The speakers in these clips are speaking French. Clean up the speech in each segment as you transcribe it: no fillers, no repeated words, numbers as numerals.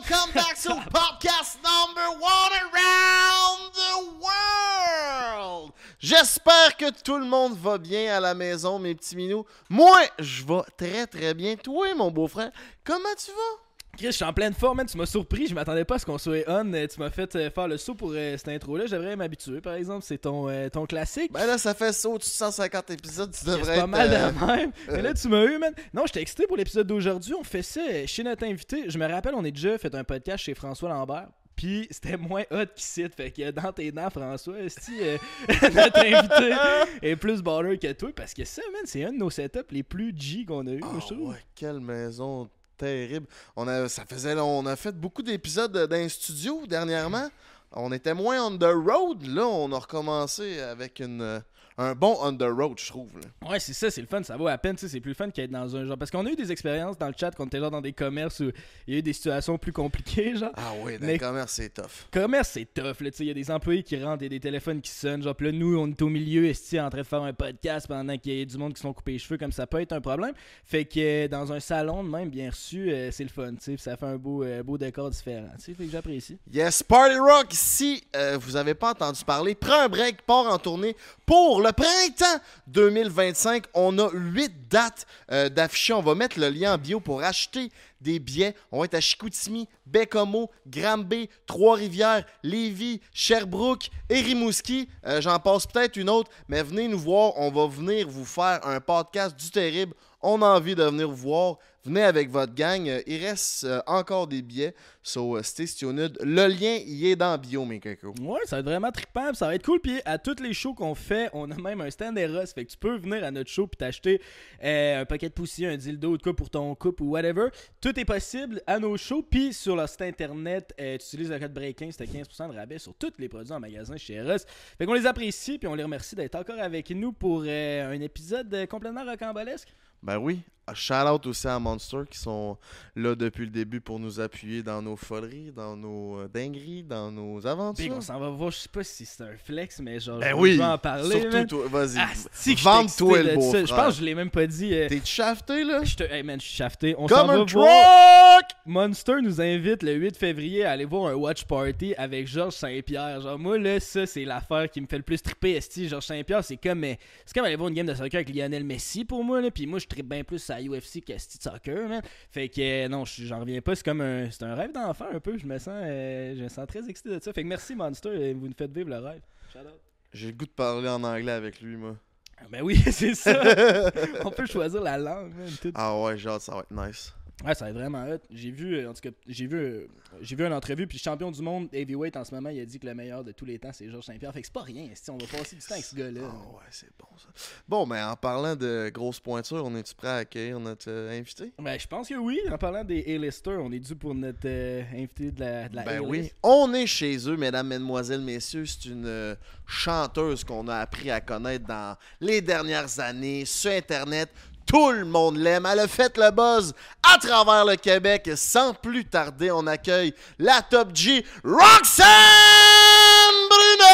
Welcome back to podcast number one around the world! J'espère que tout le monde va bien à la maison, mes petits minous. Moi, je vais très très bien. Toi, mon beau-frère, comment tu vas? Chris, je suis en pleine forme, man. Tu m'as surpris, je m'attendais pas à ce qu'on soit on. Tu m'as fait faire le saut pour cette intro-là. J'aimerais m'habituer, par exemple. C'est ton classique. Ben là, ça fait ça au-dessus de 150 épisodes. Tu devrais C'est être... pas mal de même. Mais là, tu m'as eu, man. Non, j'étais excité pour l'épisode d'aujourd'hui. On fait ça chez notre invité. Je me rappelle, on a déjà fait un podcast chez François Lambert. Puis c'était moins hot qu'ici. Fait que dans tes dents, François, notre invité est plus baller que toi. Parce que ça, man, c'est un de nos setups les plus G qu'on a eu, je trouve. Ouais, quelle maison terrible. On a fait beaucoup d'épisodes dans un studio dernièrement. On était moins on the road. Là, on a recommencé avec un bon on the road, je trouve. Là. Ouais, c'est ça, c'est le fun. Ça vaut à peine, tu sais, c'est plus le fun qu'être dans un genre. Parce qu'on a eu des expériences dans le chat quand on était genre dans des commerces où il y a eu des situations plus compliquées, genre. Ah oui, dans Mais le commerce, c'est tough. Commerce, c'est tough, là, tu sais. Il y a des employés qui rentrent et des téléphones qui sonnent. Genre, pis là, nous, on est au milieu, esti, en train de faire un podcast pendant qu'il y a du monde qui se sont coupés les cheveux, comme ça peut être un problème. Fait que dans un salon de même, bien reçu, c'est le fun, tu sais. Ça fait un beau décor différent, tu sais. Fait que j'apprécie. Yes, Party Rock, si vous avez pas entendu parler, prends un break, part en tournée pour le printemps 2025. On a 8 dates d'affichés. On va mettre le lien en bio pour acheter des billets. On va être à Chicoutimi, Baie-Comeau, Granby, Trois-Rivières, Lévis, Sherbrooke et Rimouski. J'en passe peut-être une autre, mais venez nous voir. On va venir vous faire un podcast du terrible. On a envie de venir vous voir. Venez avec votre gang. Il reste encore des billets. So, stay tuned. Le lien, il est dans la bio, mes cocos. Ouais, ça va être vraiment trippant, ça va être cool. Puis à tous les shows qu'on fait, on a même un stand Eros. Fait que tu peux venir à notre show puis t'acheter un paquet de poussière, un dildo ou de quoi pour ton couple ou whatever. Tout est possible à nos shows. Puis sur leur site internet, tu utilises le code BREAK15, c'était 15% de rabais sur tous les produits en magasin chez Eros. Fait qu'on les apprécie puis on les remercie d'être encore avec nous pour un épisode complètement rocambolesque. Ben oui. Shout-out aussi à Monster qui sont là depuis le début pour nous appuyer dans nos foleries, dans nos dingueries, dans nos aventures. Big, on s'en va voir, je sais pas si c'est un flex, mais genre, Ben je oui, veux en parler. surtout toi, vas-y. Vente-toi le beau frère. Je pense que je l'ai même pas dit. T'es shafté, là? Hey man, je suis shafté. On Comme s'en va un voir. truck! Monster nous invite le 8 février à aller voir un watch party avec Georges Saint-Pierre. Genre, moi, là, ça, c'est l'affaire qui me fait le plus tripper. Esti, Georges Saint-Pierre, c'est comme aller voir une game de soccer avec Lionel Messi pour moi, là. Puis moi, je trippe bien plus à UFC qu'Esti de soccer, man. Fait que, non, j'en reviens pas. C'est un rêve d'enfant un peu. Je me sens très excité de ça. Fait que merci, Monster. Vous nous faites vivre le rêve. Shout out. J'ai le goût de parler en anglais avec lui, moi. Ben oui, c'est ça. On peut choisir la langue, man. Tout. Ah ouais, genre, ça va être nice. Ouais, ça va être vraiment hot. J'ai vu, en tout cas, j'ai vu une entrevue, puis le champion du monde heavyweight en ce moment, il a dit que le meilleur de tous les temps, c'est Georges Saint-Pierre. Fait que c'est pas rien, on va passer du temps avec ce gars-là. Ah ouais, c'est bon ça. Bon, ben en parlant de grosses pointures, on est-tu prêt à accueillir notre invité? Ben, je pense que oui. En parlant des A-listers, on est dû pour notre invité de la Ben A-list. oui, on est chez eux, mesdames, mesdemoiselles, messieurs. C'est une chanteuse qu'on a appris à connaître dans les dernières années sur Internet. Tout le monde l'aime. Elle a fait le buzz à travers le Québec. Sans plus tarder, on accueille la Top G, Roxane Bruno!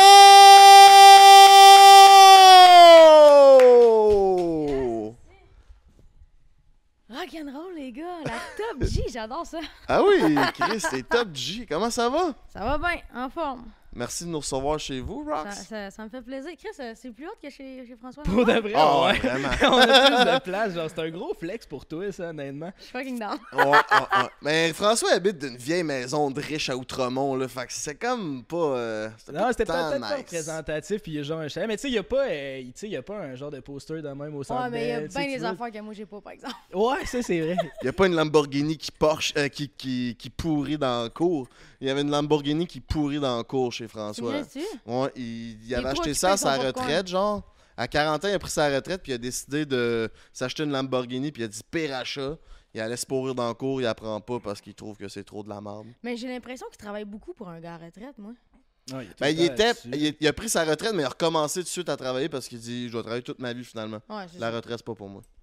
Rock'n'roll, les gars. La Top G, j'adore ça. Ah oui, Chris, c'est Top G. Comment ça va? Ça va bien, en forme. Merci de nous recevoir chez vous, Rox. Ça me fait plaisir. Chris, c'est plus haut que chez François. Pour de vrai, Oh, ouais. vraiment. On a plus de place. Genre, c'est un gros flex pour toi, ça, honnêtement. Je suis fucking down. Ouais. Mais François habite d'une vieille maison de riche à Outremont, là. Fait que c'est comme pas. Non, c'était tant peut-être pas nice. représentatif, puis il y a genre un chalet. Mais tu sais, il y a pas un genre de poster de même au centre. Ouais, mais il y a Bell, tu sais, bien tu des vois. affaires que moi j'ai pas, par exemple. Ouais, ça, c'est vrai. Il y a pas une Lamborghini qui pourrit dans la cour. Il y avait une Lamborghini qui pourrit dans la cour chez Tu François. viens-tu? Ouais, il avait trop acheté occupé ça à avec sa son popcorn. retraite, genre. À 40 ans, il a pris sa retraite, puis il a décidé de s'acheter une Lamborghini, puis il a dit pire achat. Il allait se pourrir dans le cours, il apprend pas parce qu'il trouve que c'est trop de la merde. Mais j'ai l'impression qu'il travaille beaucoup pour un gars à retraite, moi. Ouais, Ben, il a pris sa retraite, mais il a recommencé tout de suite à travailler parce qu'il dit je dois travailler toute ma vie finalement. Ouais, c'est La ça. retraite, c'est pas pour moi.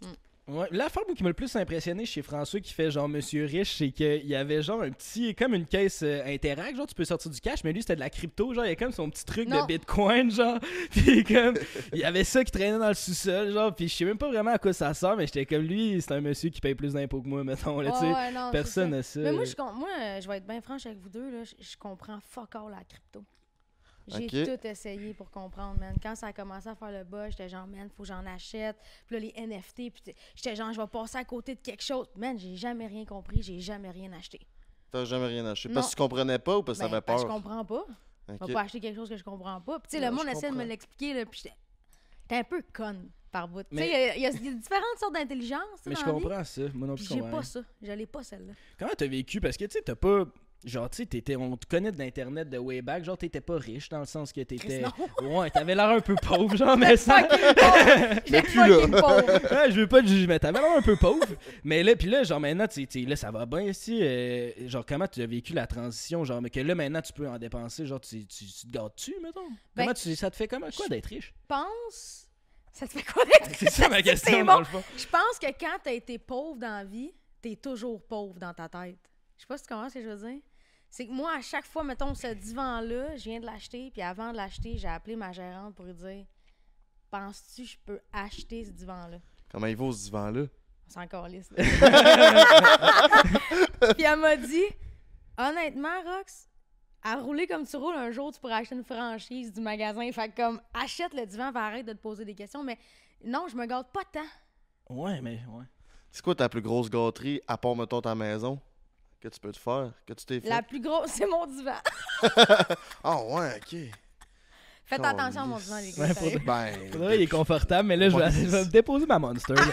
Ouais, l'affaire qui m'a le plus impressionné chez François qui fait genre Monsieur Riche, c'est qu'il y avait genre un petit, comme une caisse Interact, genre tu peux sortir du cash, mais lui c'était de la crypto, genre il y a comme son petit truc Non. de Bitcoin, genre, puis comme, il y avait ça qui traînait dans le sous-sol, genre, puis je sais même pas vraiment à quoi ça sert, mais j'étais comme lui, c'est un monsieur qui paye plus d'impôts que moi, mettons, là, tu sais, Ouais, non, personne c'est n'a ça. Mais moi, je vais être bien franche avec vous deux, là, je comprends fuck all la crypto. J'ai Ok. tout essayé pour comprendre, man. Quand ça a commencé à faire le buzz, j'étais genre, man, faut que j'en achète. Puis là, les NFT, puis j'étais genre, je vais passer à côté de quelque chose. Man, j'ai jamais rien compris, j'ai jamais rien acheté. T'as jamais rien acheté. Non. Parce que tu comprenais pas ou parce que Ben, t'avais parce peur? que je comprends pas. Je Ok. vais pas acheter quelque chose que je comprends pas. Puis tu sais, Non, le monde je essaie de me comprends. l'expliquer, là, puis j'étais un peu conne par bout. Tu Mais- sais, il y a différentes sortes d'intelligence Mais je dans la vie. comprends ça, moi non Puis plus. j'ai je comprends pas rien. ça. Je l'ai pas, celle-là. Comment t'as vécu? Parce que tu sais, t'as pas. Genre, tu sais, on te connaît de l'internet de way back, genre, t'étais pas riche dans le sens que t'étais. Ouais, t'avais l'air un peu pauvre, genre, mais ça. J'étais plus là. fucking pauvre. Ouais, je veux pas te juger, mais t'avais l'air un peu pauvre. Mais là, puis là, genre, maintenant, là, ça va bien ici. Genre, comment tu as vécu la transition? Genre, mais que là, maintenant, tu peux en dépenser. Genre, tu te gâtes-tu, mettons? Ben, Comment ça te fait comment, quoi d'être riche? Pense. Ça te fait quoi d'être C'est ça ma question, C'est dans bon. le fond. Je pense que quand t'as été pauvre dans la vie, t'es toujours pauvre dans ta tête. Je sais pas si tu comprends ce que je veux dire. C'est que moi, à chaque fois, mettons, ce divan-là, je viens de l'acheter, puis avant de l'acheter, j'ai appelé ma gérante pour lui dire « Penses-tu que je peux acheter ce divan-là? » Comment il vaut ce divan-là? C'est encore lisse. Puis elle m'a dit « Honnêtement, Rox, à rouler comme tu roules, un jour, tu pourrais acheter une franchise du magasin. Fait que comme, achète le divan, va arrêter de te poser des questions. Mais non, je me gâte pas tant. Ouais, mais ouais. C'est quoi ta plus grosse gâterie, à part, mettons, ta maison, que tu peux te faire, que tu t'es fait? La plus grosse, c'est mon divan. Ah ouais, ok. Faites attention à mon divan, les gars. Ouais, sérieux. Ben, Faudrait, il est confortable, mais là, je vais me déposer ma Monster. là.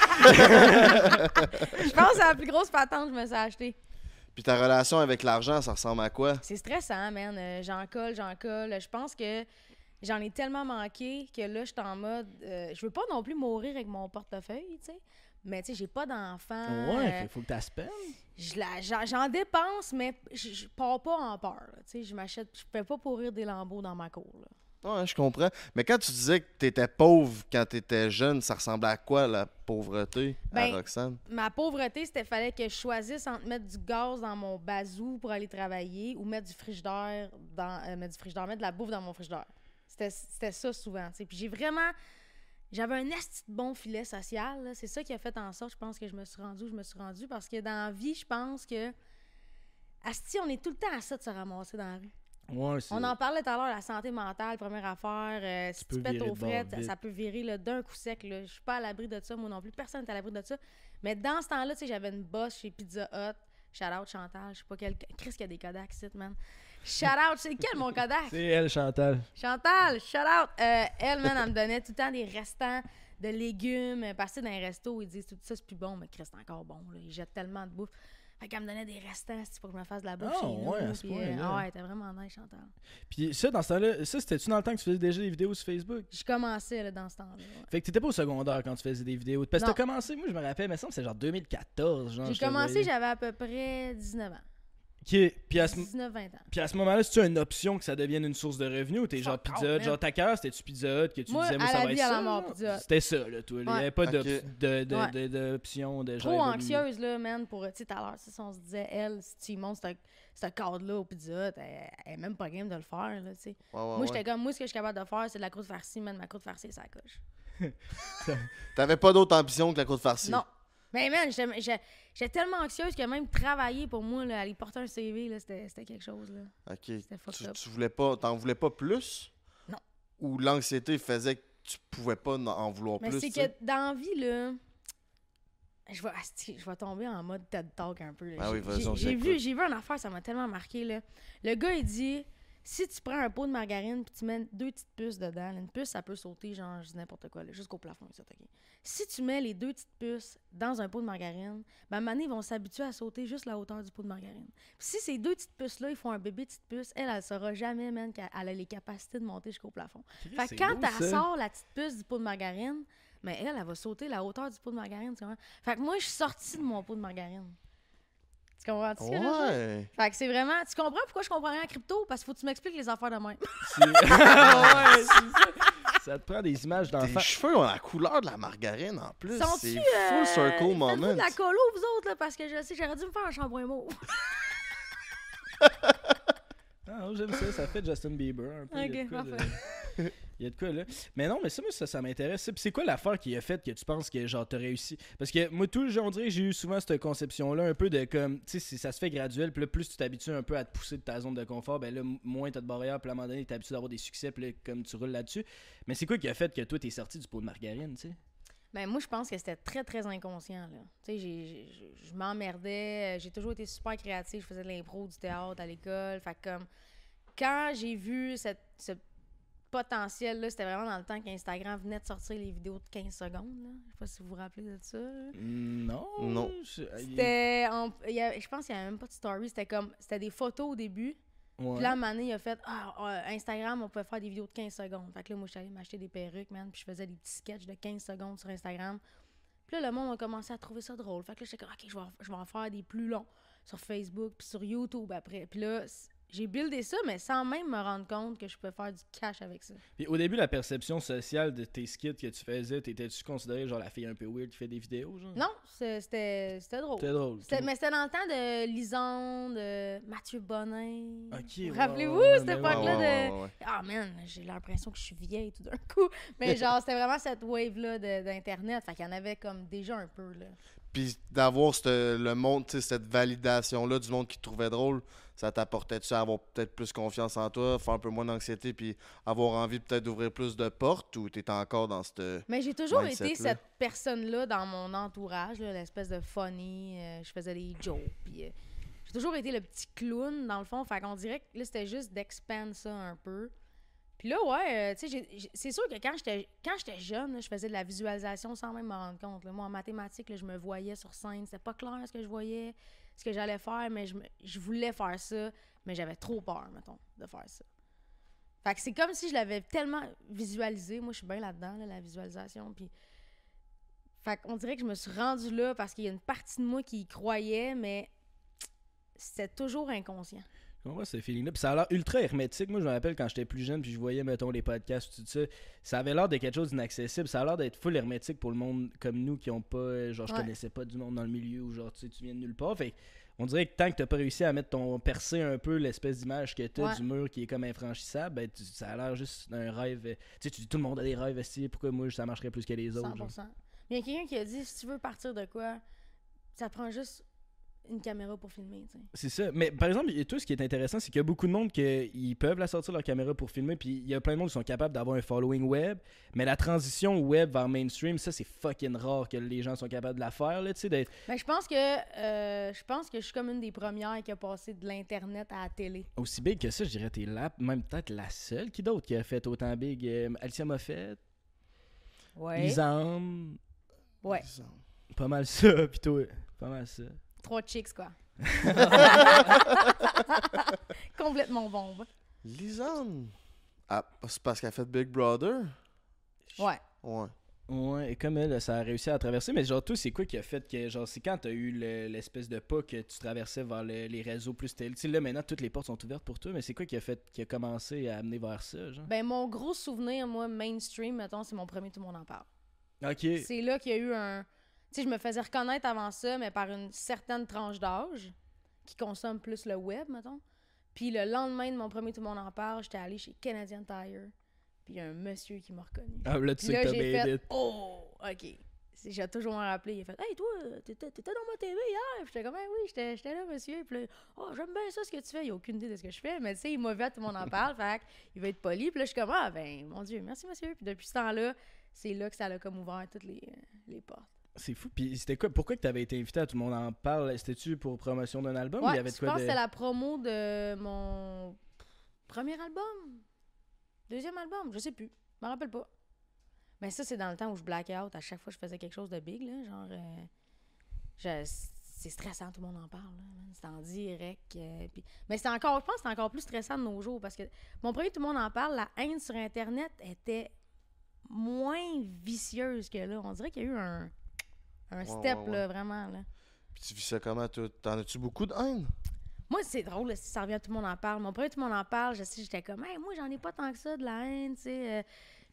Je pense que c'est la plus grosse patente que je me suis achetée. puis ta relation avec l'argent, ça ressemble à quoi? C'est stressant, man. J'en colle. Je pense que j'en ai tellement manqué que là, je suis en mode... je veux pas non plus mourir avec mon portefeuille, tu sais. Mais tu sais, j'ai pas d'enfant. Ouais, faut que t'as spend. J'en dépense, mais je pars pas en peur. Là, tu sais, je fais pas pourrir des lambeaux dans ma cour. Là. Ouais, je comprends. Mais quand tu disais que t'étais pauvre quand t'étais jeune, ça ressemblait à quoi, la pauvreté, à Ben, Roxane? Ma pauvreté, c'était fallait que je choisisse entre mettre du gaz dans mon bazou pour aller travailler ou mettre du frigidaire mettre de la bouffe dans mon frigidaire. C'était ça souvent. Tu sais. Puis j'avais un esti de bon filet social. Là. C'est ça qui a fait en sorte, je pense, que je me suis rendue où je me suis rendue. Parce que dans la vie, je pense que asti, on est tout le temps à ça de se ramasser dans la rue. Ouais, c'est... On en parlait tout à l'heure, la santé mentale, première affaire. Si tu peux pètes virer aux de bord frettes, vite. ça peut virer là, d'un coup sec. Là. Je suis pas à l'abri de ça, moi non plus. Personne n'est à l'abri de ça. Mais dans ce temps-là, tu sais, j'avais une boss chez Pizza Hut. Shout out Chantal. Je sais pas quel. Chris qui a des Kodak ici, man. Shout out, c'est quel mon Kodak? C'est elle, Chantal. Chantal, shout out. Elle, man, elle me donnait tout le temps des restants de légumes. Parce que dans les restos, ils disent tout ça, c'est plus bon, mais Chris, c'est encore bon. Là. Ils jettent tellement de bouffe. Fait qu'elle me donnait des restants pour que je me fasse de la bouffe Ah, chez nous. ouais, à ce puis, point-là. ouais, t'es vraiment nice, Chantal. Puis ça, dans ce temps-là, ça, c'était-tu dans le temps que tu faisais déjà des vidéos sur Facebook? Je commençais là, dans ce temps-là. ouais. Fait que t'étais pas au secondaire quand tu faisais des vidéos. Parce que Non. t'as commencé, moi je me rappelle, mais ça me semble que c'est genre 2014. Genre, J'ai je te commencé, voyais. j'avais à peu près 19 ans. Ok, puis à ce... 19-20 ans. Puis à ce moment-là, c'est-tu une option que ça devienne une source de revenus ou t'es genre Fuck Pizza off, Hut? man. Genre ta cœur, c'était-tu Pizza Hut que tu Moi, disais, moi à ça la va vie, être à la ça? mort, genre? Pizza Hut. C'était ça, là, toi. Il y Ouais. avait pas Ok. d'option de Trop genre. anxieuse, là, man, pour, tu sais, tout à l'heure, on se disait, elle, si tu y montes ce cadre-là au Pizza Hut, elle est même pas game de le faire, là, tu sais. Ouais, ouais, Moi, j'étais comme, moi, ce que je suis capable de faire, c'est de la croûte farcie, man, ma croûte farcie, ça coche. T'avais pas d'autre ambition que la côte farcie? Non. Mais, man, j'étais tellement anxieuse que même travailler pour moi, là, aller porter un CV, là, c'était quelque chose, là. Ok. C'était fucked up. Tu voulais pas, t'en voulais pas plus? Non. Ou l'anxiété faisait que tu pouvais pas en vouloir Mais plus? c'est tu sais? que dans la vie, là, je vais tomber en mode TED Talk un peu. Là. Ah oui, vas-y, on J'ai t'écoute. vu une affaire, ça m'a tellement marqué. Là. Le gars, il dit, si tu prends un pot de margarine puis tu mets 2 petites puces dedans, là, une puce, ça peut sauter, genre, je dis n'importe quoi, là, jusqu'au plafond. Ça, okay. Si tu mets les 2 petites puces dans un pot de margarine, ben, à un moment donné, ils vont s'habituer à sauter juste la hauteur du pot de margarine. Puis si ces 2 petites puces-là, ils font un bébé de petite puce, elle ne saura jamais, man, qu'elle a les capacités de monter jusqu'au plafond. Fait que quand elle sort la petite puce du pot de margarine, mais elle va sauter la hauteur du pot de margarine, tu comprends? Fait que moi, je suis sortie de mon pot de margarine. Tu comprends ce que je veux dire? Ouais. Fait que c'est vraiment... Tu comprends pourquoi je comprends rien en crypto? Parce qu'il faut que tu m'expliques les affaires de même. Ouais, c'est ça. Ça te prend des images Tes d'enfants. cheveux ont la couleur de la margarine en plus. Sont-tu, C'est full circle faites-vous moment. de la colo, vous autres, là, parce que je sais, j'aurais dû me faire un shampoing mauve. Ah, j'aime ça, ça fait Justin Bieber un peu. Ok, il y a de quoi de- parfait. Il y a de quoi là. Mais non, mais ça m'intéresse. Puis c'est quoi l'affaire qui a fait que tu penses que genre t'as réussi? Parce que moi, tout le jour, on dirait que j'ai eu souvent cette conception-là, un peu de comme, tu sais, ça se fait graduel, puis là, plus tu t'habitues un peu à te pousser de ta zone de confort, ben là, moins t'as de barrières, puis à un moment donné, t'es habitué d'avoir des succès, puis là, comme tu roules là-dessus. Mais c'est quoi qui a fait que toi, t'es sorti du pot de margarine, tu sais? Ben, moi, je pense que c'était très, très inconscient, là. Tu sais, je m'emmerdais. J'ai toujours été super créative. Je faisais de l'impro, du théâtre à l'école. Fait que, comme, quand j'ai vu ce potentiel-là, c'était vraiment dans le temps qu'Instagram venait de sortir les vidéos de 15 secondes, là. Je sais pas si vous vous rappelez de ça, là. Non. Non. C'était... je pense qu'il y avait même pas de story. C'était des photos au début. Ouais. Puis là, à un moment donné, il a fait Instagram, on pouvait faire des vidéos de 15 secondes. Fait que là, moi, je suis allée m'acheter des perruques, man. Puis je faisais des petits sketchs de 15 secondes sur Instagram. Puis là, le monde a commencé à trouver ça drôle. Fait que là, j'étais comme, OK, je vais en faire des plus longs sur Facebook, puis sur YouTube après. Puis là, j'ai buildé ça, mais sans même me rendre compte que je pouvais faire du cash avec ça. Puis au début, la perception sociale de tes skits que tu faisais, t'étais-tu considéré genre la fille un peu weird qui fait des vidéos, genre? Non, c'était drôle. C'était drôle. Mais c'était dans le temps de Lisande, de Mathieu Bonin. Ok, Rappelez-vous, ouais, cette ouais, époque-là ouais, de... ouais, ouais. Ah, man, j'ai l'impression que je suis vieille tout d'un coup. Mais genre, c'était vraiment cette wave-là d'Internet. Fait qu'il y en avait comme déjà un peu, là. Puis d'avoir le monde, tu sais, cette validation-là du monde qui te trouvait drôle, ça t'apportait-tu à avoir peut-être plus confiance en toi, faire un peu moins d'anxiété, puis avoir envie peut-être d'ouvrir plus de portes, ou t'es encore dans cette... Mais j'ai toujours mindset-là. été cette personne-là dans mon entourage, là, l'espèce de funny. Je faisais des jokes. Puis, j'ai toujours été le petit clown, dans le fond. Fait qu'on dirait que là, c'était juste d'expand ça un peu. Puis là, ouais, tu sais, c'est sûr que quand j'étais jeune, là, je faisais de la visualisation sans même me rendre compte. Là. Moi, en mathématiques, là, je me voyais sur scène. C'était pas clair ce que je voyais, ce que j'allais faire, mais je voulais faire ça, mais j'avais trop peur, mettons, de faire ça. Fait que c'est comme si je l'avais tellement visualisé. Moi, je suis bien là-dedans, là, la visualisation. Puis, fait qu'on dirait que je me suis rendue là parce qu'il y a une partie de moi qui y croyait, mais c'était toujours inconscient. Je comprends ce feeling-là. Puis ça a l'air ultra hermétique. Moi, je me rappelle quand j'étais plus jeune, puis je voyais, mettons, les podcasts, tout ça. Ça avait l'air de quelque chose d'inaccessible. Ça a l'air d'être full hermétique pour le monde comme nous qui ont pas. Genre, je Ouais. connaissais pas du monde dans le milieu ou genre, tu sais, tu viens de nulle part. Fait on dirait que tant que t'as pas réussi à mettre ton percer un peu l'espèce d'image que t'as Ouais. du mur qui est comme infranchissable, ben, ça a l'air juste d'un rêve. Tu sais, tu dis tout le monde a des rêves, esti, pourquoi moi ça marcherait plus que les autres? 100%. Genre. Mais il y a quelqu'un qui a dit, si tu veux partir de quoi, ça prend juste une caméra pour filmer, tu sais. C'est ça. Mais par exemple, tout ce qui est intéressant, c'est qu'il y a beaucoup de monde qui peuvent la sortir leur caméra pour filmer, puis il y a plein de monde qui sont capables d'avoir un following web, mais la transition web vers mainstream, ça c'est fucking rare que les gens sont capables de la faire, là, tu sais, d'être Mais je pense que je suis comme une des premières qui a passé de l'internet à la télé. aussi big que ça. Je dirais t'es là, même peut-être la seule qui d'autre qui a fait autant big. Alicia Moffett, Ouais. Lisande, Ouais. pas mal ça, pis toi, pas mal ça. 3 chicks, quoi. Complètement bombe. Lisanne. Ah, c'est parce qu'elle a fait Big Brother? Ouais. Ouais. Ouais, et comme elle, ça a réussi à traverser, mais genre, toi, c'est quoi qui a fait que, genre, c'est quand t'as eu l'espèce de pas que tu traversais vers les réseaux plus télé? Tu sais, là, maintenant, toutes les portes sont ouvertes pour toi, mais c'est quoi qui a commencé à amener vers ça, genre? Ben, mon gros souvenir, moi, mainstream, mettons, c'est mon premier Tout le monde en parle. Ok. C'est là qu'il y a eu un... Tu sais, je me faisais reconnaître avant ça, mais par une certaine tranche d'âge qui consomme plus le web, mettons. Puis le lendemain de mon premier Tout le monde en parle, j'étais allée chez Canadian Tire. Puis il y a un monsieur qui m'a reconnu. Ah, là, tu Puis sais là, que t'as j'ai made fait it. « Oh, OK. » J'ai toujours m'en rappelé. Il a fait « Hey, toi, t'étais dans ma TV hier. » Puis j'étais comme hey, « Oui, j'étais là, monsieur. » Puis là, « Oh, j'aime bien ça, ce que tu fais. » Il a aucune idée de ce que je fais. Mais tu sais, il m'a vu, tout le monde en parle. Fait il va être poli. Puis là, je suis comme « Ah, ben, mon Dieu, merci, monsieur. » Puis depuis ce temps-là, c'est là que ça a comme ouvert toutes les portes. C'est fou. Puis c'était quoi? Pourquoi que t'avais été invité à Tout le monde en parle? C'était-tu pour promotion d'un album ou il y Ouais, avait de je quoi pense que de... c'était la promo de mon premier album. Deuxième album, je sais plus. Je m'en rappelle pas. Mais ça, c'est dans le temps où je blackais out. À chaque fois que je faisais quelque chose de big, là, genre... c'est stressant, tout le monde en parle. C'est en direct. Mais je pense que c'est encore plus stressant de nos jours parce que mon premier Tout le monde en parle, la haine sur Internet était moins vicieuse que là. On dirait qu'il y a eu un step, ouais. là, vraiment, là. Puis tu vis ça comment, toi? T'en as-tu beaucoup de haine? Moi, c'est drôle, là, si ça revient, tout le monde en parle. Mon premier, tout le monde en parle, j'étais comme, hey, moi, j'en ai pas tant que ça de la haine, tu sais.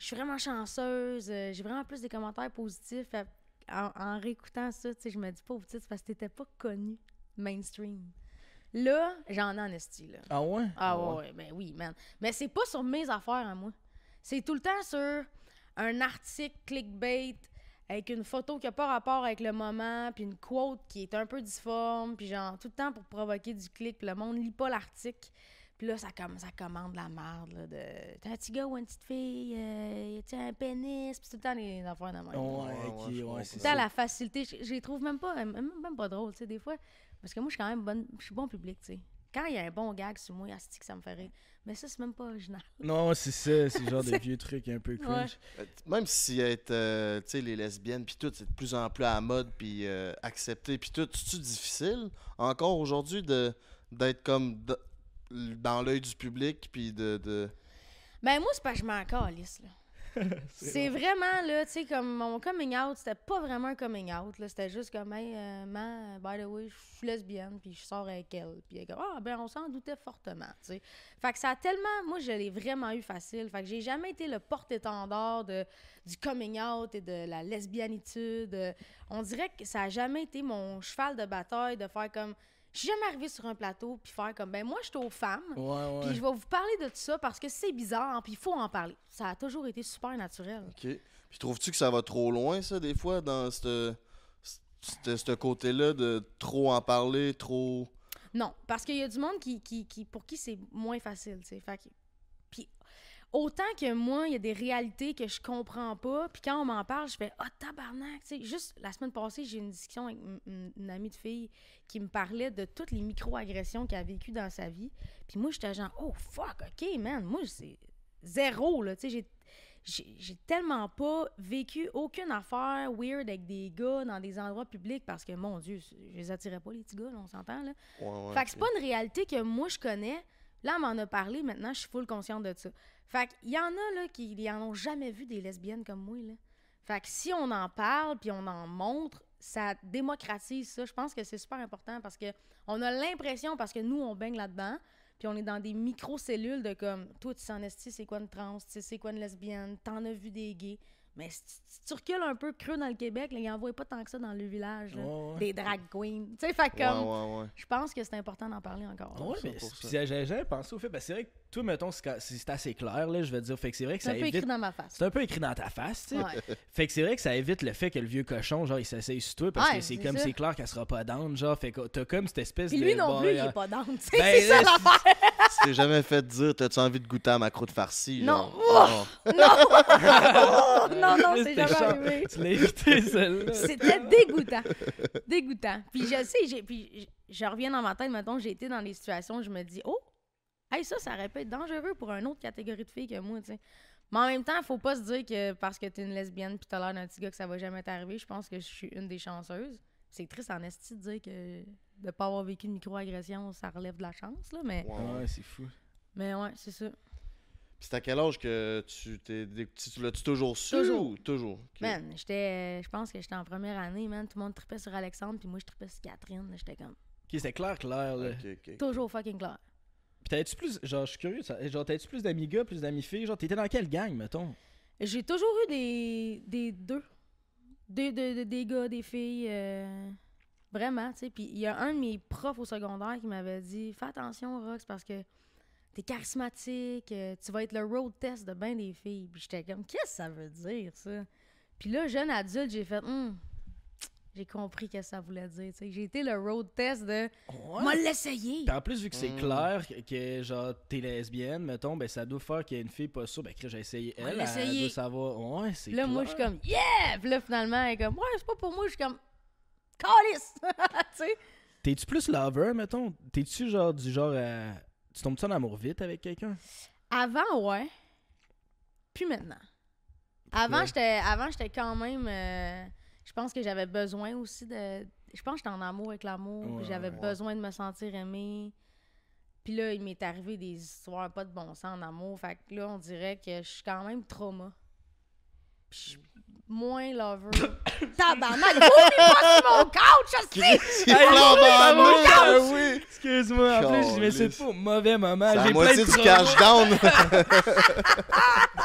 je suis vraiment chanceuse, j'ai vraiment plus des commentaires positifs. En réécoutant ça, tu sais, je me dis pauvre petite, c'est parce que t'étais pas connue mainstream. Là, j'en ai en esti, là. Ah ouais? Ah ouais, ben oui, man. Mais c'est pas sur mes affaires à moi. C'est tout le temps sur un article clickbait avec une photo qui a pas rapport avec le moment, puis une quote qui est un peu difforme, puis genre tout le temps pour provoquer du clic, puis le monde lit pas l'article. Puis là, ça commande la merde, là, de « T'es un petit gars ou une petite fille? Tu un pénis? » Puis c'est tout le temps les affaires de même. Ouais, c'est Tout le temps ça. la facilité. Je les trouve même pas drôles, tu sais, des fois. Parce que moi, je suis quand même je suis bon public, tu sais. Quand il y a un bon gag sur moi, asti que ça me fait rire. Mais ça, c'est même pas original. Non, c'est ça, c'est le genre de vieux truc un peu cringe. Même si être, tu sais, les lesbiennes, puis tout, c'est de plus en plus à la mode, puis accepté, puis tout, c'est-tu difficile encore aujourd'hui d'être comme dans l'œil du public, puis de... Ben moi, c'est parce que je m'en calisse, là. C'est vraiment, là, tu sais, comme mon coming out, c'était pas vraiment un coming out, là. C'était juste comme, hey, by the way, je suis lesbienne, puis je sors avec elle. Puis elle est comme, ah, ben, on s'en doutait fortement, tu sais. Fait que ça a tellement, moi, je l'ai vraiment eu facile. Fait que j'ai jamais été le porte-étendard du coming out et de la lesbianitude. On dirait que ça a jamais été mon cheval de bataille de faire comme, je suis jamais arrivée sur un plateau puis faire comme, ben moi, je suis aux femmes, puis je vais vous parler de tout ça parce que c'est bizarre, puis il faut en parler. Ça a toujours été super naturel. OK. Puis trouves-tu que ça va trop loin, ça, des fois, dans ce côté-là de trop en parler, trop... Non, parce qu'il y a du monde pour qui c'est moins facile, tu sais. Fait que... Puis autant que moi, il y a des réalités que je comprends pas, puis quand on m'en parle, je fais « Ah, tabarnak! » Tu sais, juste la semaine passée, j'ai eu une discussion avec une amie de fille qui me parlait de toutes les micro-agressions qu'elle a vécues dans sa vie. Puis moi, j'étais genre « Oh, fuck! OK, man! Moi, c'est zéro, là! » Tu sais, j'ai tellement pas vécu aucune affaire weird avec des gars dans des endroits publics parce que, mon Dieu, je les attirais pas, les petits gars, là, on s'entend, là. Fait que c'est pas une réalité que moi, je connais. Là, on m'en a parlé, maintenant, je suis full consciente de ça. Fait qu'il y en a, là, qui en ont jamais vu des lesbiennes comme moi, là. Fait que si on en parle puis on en montre, ça démocratise ça. Je pense que c'est super important parce que on a l'impression, parce que nous, on baigne là-dedans, puis on est dans des micro-cellules de comme, toi, tu s'en estis, c'est quoi une trans, tu sais, c'est quoi une lesbienne, t'en as vu des gays. Mais si tu recules un peu creux dans le Québec, là, ils n'en voient pas tant que ça dans le village, là, des drag queens. Tu sais, fait comme, je pense que c'est important d'en parler encore. Ouais, mais j'ai jamais pensé au fait, parce que c'est vrai que toi, mettons, c'est assez clair, là, je veux dire, fait que c'est vrai que ça évite... C'est un peu écrit dans ma face. C'est un peu écrit dans ta face, tu sais. Ouais. Fait que c'est vrai que ça évite le fait que le vieux cochon, genre, il s'essaye sur toi, parce que c'est comme, c'est clair qu'elle sera pas down, genre, fait que t'as comme cette espèce de... Puis lui non plus, il est pas down, tu sais, Ben, c'est ça l'affaire! Tu t'es jamais fait dire, t'as-tu envie de goûter à ma croûte farcie? Non! Genre? Non, c'est jamais arrivé. Tu l'as évité, celle-là. C'était dégoûtant. Dégoûtant. Puis je sais, puis je reviens dans ma tête, mettons, j'ai été dans des situations où je me dis, oh, hey, ça aurait pu être dangereux pour une autre catégorie de filles que moi, tu sais. Mais en même temps, il faut pas se dire que parce que t'es une lesbienne puis t'as l'air d'un petit gars que ça va jamais t'arriver. Je pense que je suis une des chanceuses. C'est triste en esti de dire que de pas avoir vécu une microagression, ça relève de la chance, là, mais... Ouais, c'est fou. Mais ouais, c'est ça. Puis c'est à quel âge que tu l'as-tu toujours su? Toujours. Ou toujours? Okay. Man, je pense que j'étais en première année, man. Tout le monde trippait sur Alexandre, puis moi, je trippais sur Catherine. J'étais comme... Ok, c'était clair, là. Ok. Toujours fucking clair. Puis t'avais-tu plus... Genre, je suis curieux, genre, t'avais-tu plus d'amis gars, plus d'amis filles? Genre, t'étais dans quelle gang, mettons? J'ai toujours eu des deux. Des gars, des filles. Vraiment, tu sais. Puis il y a un de mes profs au secondaire qui m'avait dit « Fais attention, Rox, parce que t'es charismatique, tu vas être le road test de ben des filles. » Puis j'étais comme « Qu'est-ce que ça veut dire, ça? » Puis là, jeune adulte, j'ai fait j'ai compris ce que ça voulait dire, tu sais. J'ai été le road test de « M'a l'essayer! » Puis en plus, vu que c'est clair que, genre, t'es lesbienne, mettons, ben ça doit faire qu'il y a une fille pas sûre, ben que j'ai essayé elle, elle doit savoir. Ouais, c'est là, clair. moi, je suis comme « Yeah! » Puis là, finalement, elle est comme « Ouais, c'est pas pour moi. » Je suis comme « Calice! » Tu sais? T'es-tu plus lover, mettons? T'es-tu genre du genre à... Tu tombes-tu en amour vite avec quelqu'un? Avant, ouais. Puis maintenant. Avant, j'étais quand même... je pense que j'avais besoin aussi de... Je pense que j'étais en amour avec l'amour. Puis j'avais besoin de me sentir aimée. Puis là, il m'est arrivé des histoires pas de bon sens en amour. Fait que là, on dirait que je suis quand même trauma. Puis je suis moins lover. Tabarnak! Pas sur mon couch, je sais! C'est flambant, oui! Excuse-moi, en plus, je me suis pas au mauvais moment. C'est J'ai la moitié plein de du cash down!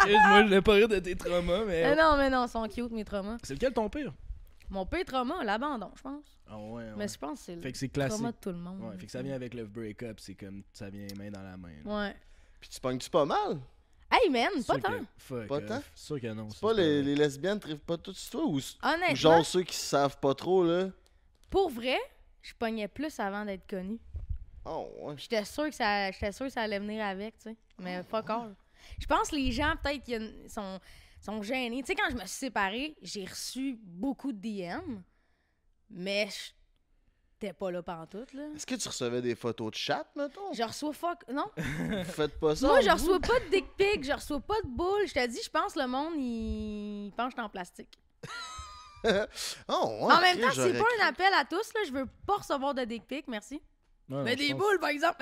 Excuse-moi, je voulais pas rire de tes traumas, mais... Mais non, ils sont cute, mes traumas. C'est lequel ton pire? Mon pire trauma, l'abandon, je pense. Ah ouais, ouais. Mais je pense que c'est Fait que c'est le classique. trauma de tout le monde. Ouais, fait que ça vient avec le break-up, c'est comme ça vient main dans la main. là. Ouais. Puis tu pognes-tu pas mal? Hey, man, C'est pas sûr tant. que- Fuck, Pas tant? c'est sûr que non. C'est pas les lesbiennes trippent pas toutes sur toi ou Honnêtement, genre ceux qui savent pas trop, là? pour vrai, je pognais plus avant d'être connu. Oh, ouais. J'étais sûre que ça allait venir avec, tu sais. Mais fuck all. Je pense que les gens, peut-être, sont gênés. Tu sais, quand je me suis séparée, j'ai reçu beaucoup de DM, mais j'étais pas là pantoute, là. Est-ce que tu recevais des photos de chat, mettons? Je reçois non. Faites pas ça. Moi, je vous. reçois pas de dick pic, je reçois pas de boules. Je te dis, je pense que le monde, il pense que je suis en plastique. Oh, ouais, En même temps, j'aurais c'est pas un appel à tous, là. Je veux pas recevoir de dick pic, merci. Ouais, Mais je des pense- boules, par exemple.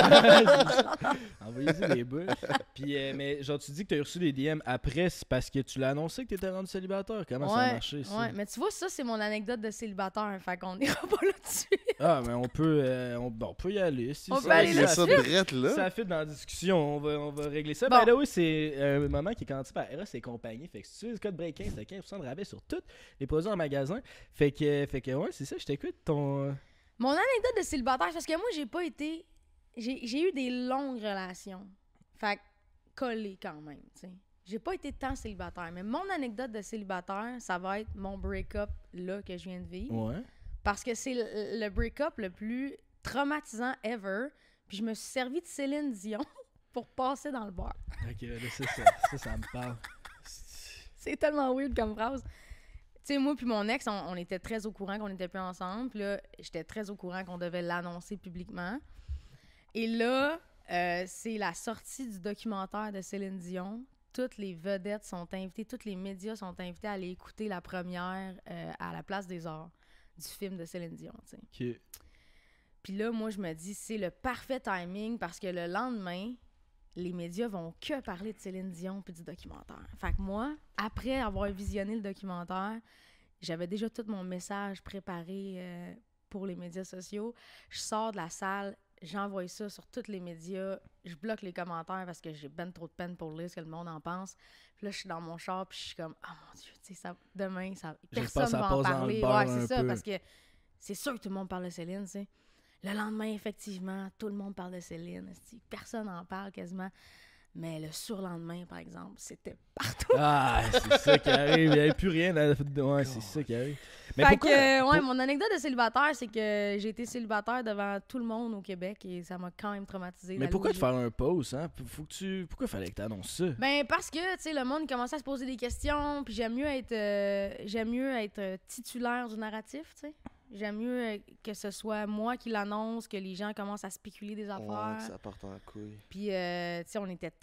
Envoyez-y des boules. Puis, mais genre, tu dis que t'as reçu des DM après, c'est parce que tu l'as annoncé que t'étais rendu célibataire. Comment ça a marché, ça? Ouais, mais tu vois, ça, c'est mon anecdote de célibataire. Fait qu'on ira pas là-dessus. Ah, mais on peut y aller. Si On ça- peut aller Il y a là-dessus. ça drette, là. Ça fit dans la discussion, on va régler ça. Bon. Ben là, oui, c'est un moment qui est garanti par Eros et compagnie. Fait que si tu utilises le code BREAK15, t'as 15% de rabais sur tous les produits en magasin. Fait que ouais, c'est ça, je t'écoute ton. Mon anecdote de célibataire, c'est parce que moi, j'ai pas été. J'ai eu des longues relations. Fait que collé quand même, tu sais. J'ai pas été tant célibataire. Mais mon anecdote de célibataire, ça va être mon break-up là que je viens de vivre. Ouais. Parce que c'est le break-up le plus traumatisant ever. Puis je me suis servi de Céline Dion pour passer dans le bar. Ok, là, ça me parle. C'est tellement weird comme phrase. Tu sais, moi puis mon ex, on était très au courant qu'on n'était plus ensemble. Puis là, j'étais très au courant qu'on devait l'annoncer publiquement. Et là, c'est la sortie du documentaire de Céline Dion. Toutes les vedettes sont invitées, tous les médias sont invités à aller écouter la première à la Place des Arts du film de Céline Dion, tu sais. Ok. Puis là, moi, je me dis, c'est le parfait timing parce que le lendemain, les médias vont que parler de Céline Dion puis du documentaire. Fait que moi, après avoir visionné le documentaire, j'avais déjà tout mon message préparé pour les médias sociaux. Je sors de la salle, j'envoie ça sur tous les médias, je bloque les commentaires parce que j'ai ben trop de peine pour lire ce que le monde en pense. Puis là, je suis dans mon char puis je suis comme « Oh mon Dieu, tu sais, ça, demain, J'espère personne que ça va en passe dans le parler. » beurre Ouais, c'est un ça, peu. parce que c'est sûr que tout le monde parle de Céline, tu sais. Le lendemain, effectivement, tout le monde parle de Céline. Personne n'en parle quasiment. Mais le surlendemain, par exemple, c'était partout. Ah, c'est ça qui arrive. Il n'y avait plus rien. Ouais, c'est ça qui arrive. Mais Fait pourquoi? que, ouais, mon anecdote de célibataire, c'est que j'ai été célibataire devant tout le monde au Québec et ça m'a quand même traumatisée. Mais pourquoi te faire un pause, hein? Pourquoi fallait que tu annonces ça? Ben, parce que, tu sais, le monde commençait à se poser des questions, puis j'aime mieux être titulaire du narratif, tu sais. J'aime mieux que ce soit moi qui l'annonce, que les gens commencent à spéculer des affaires. Ouais, que ça parte en couille. Puis, tu sais, on était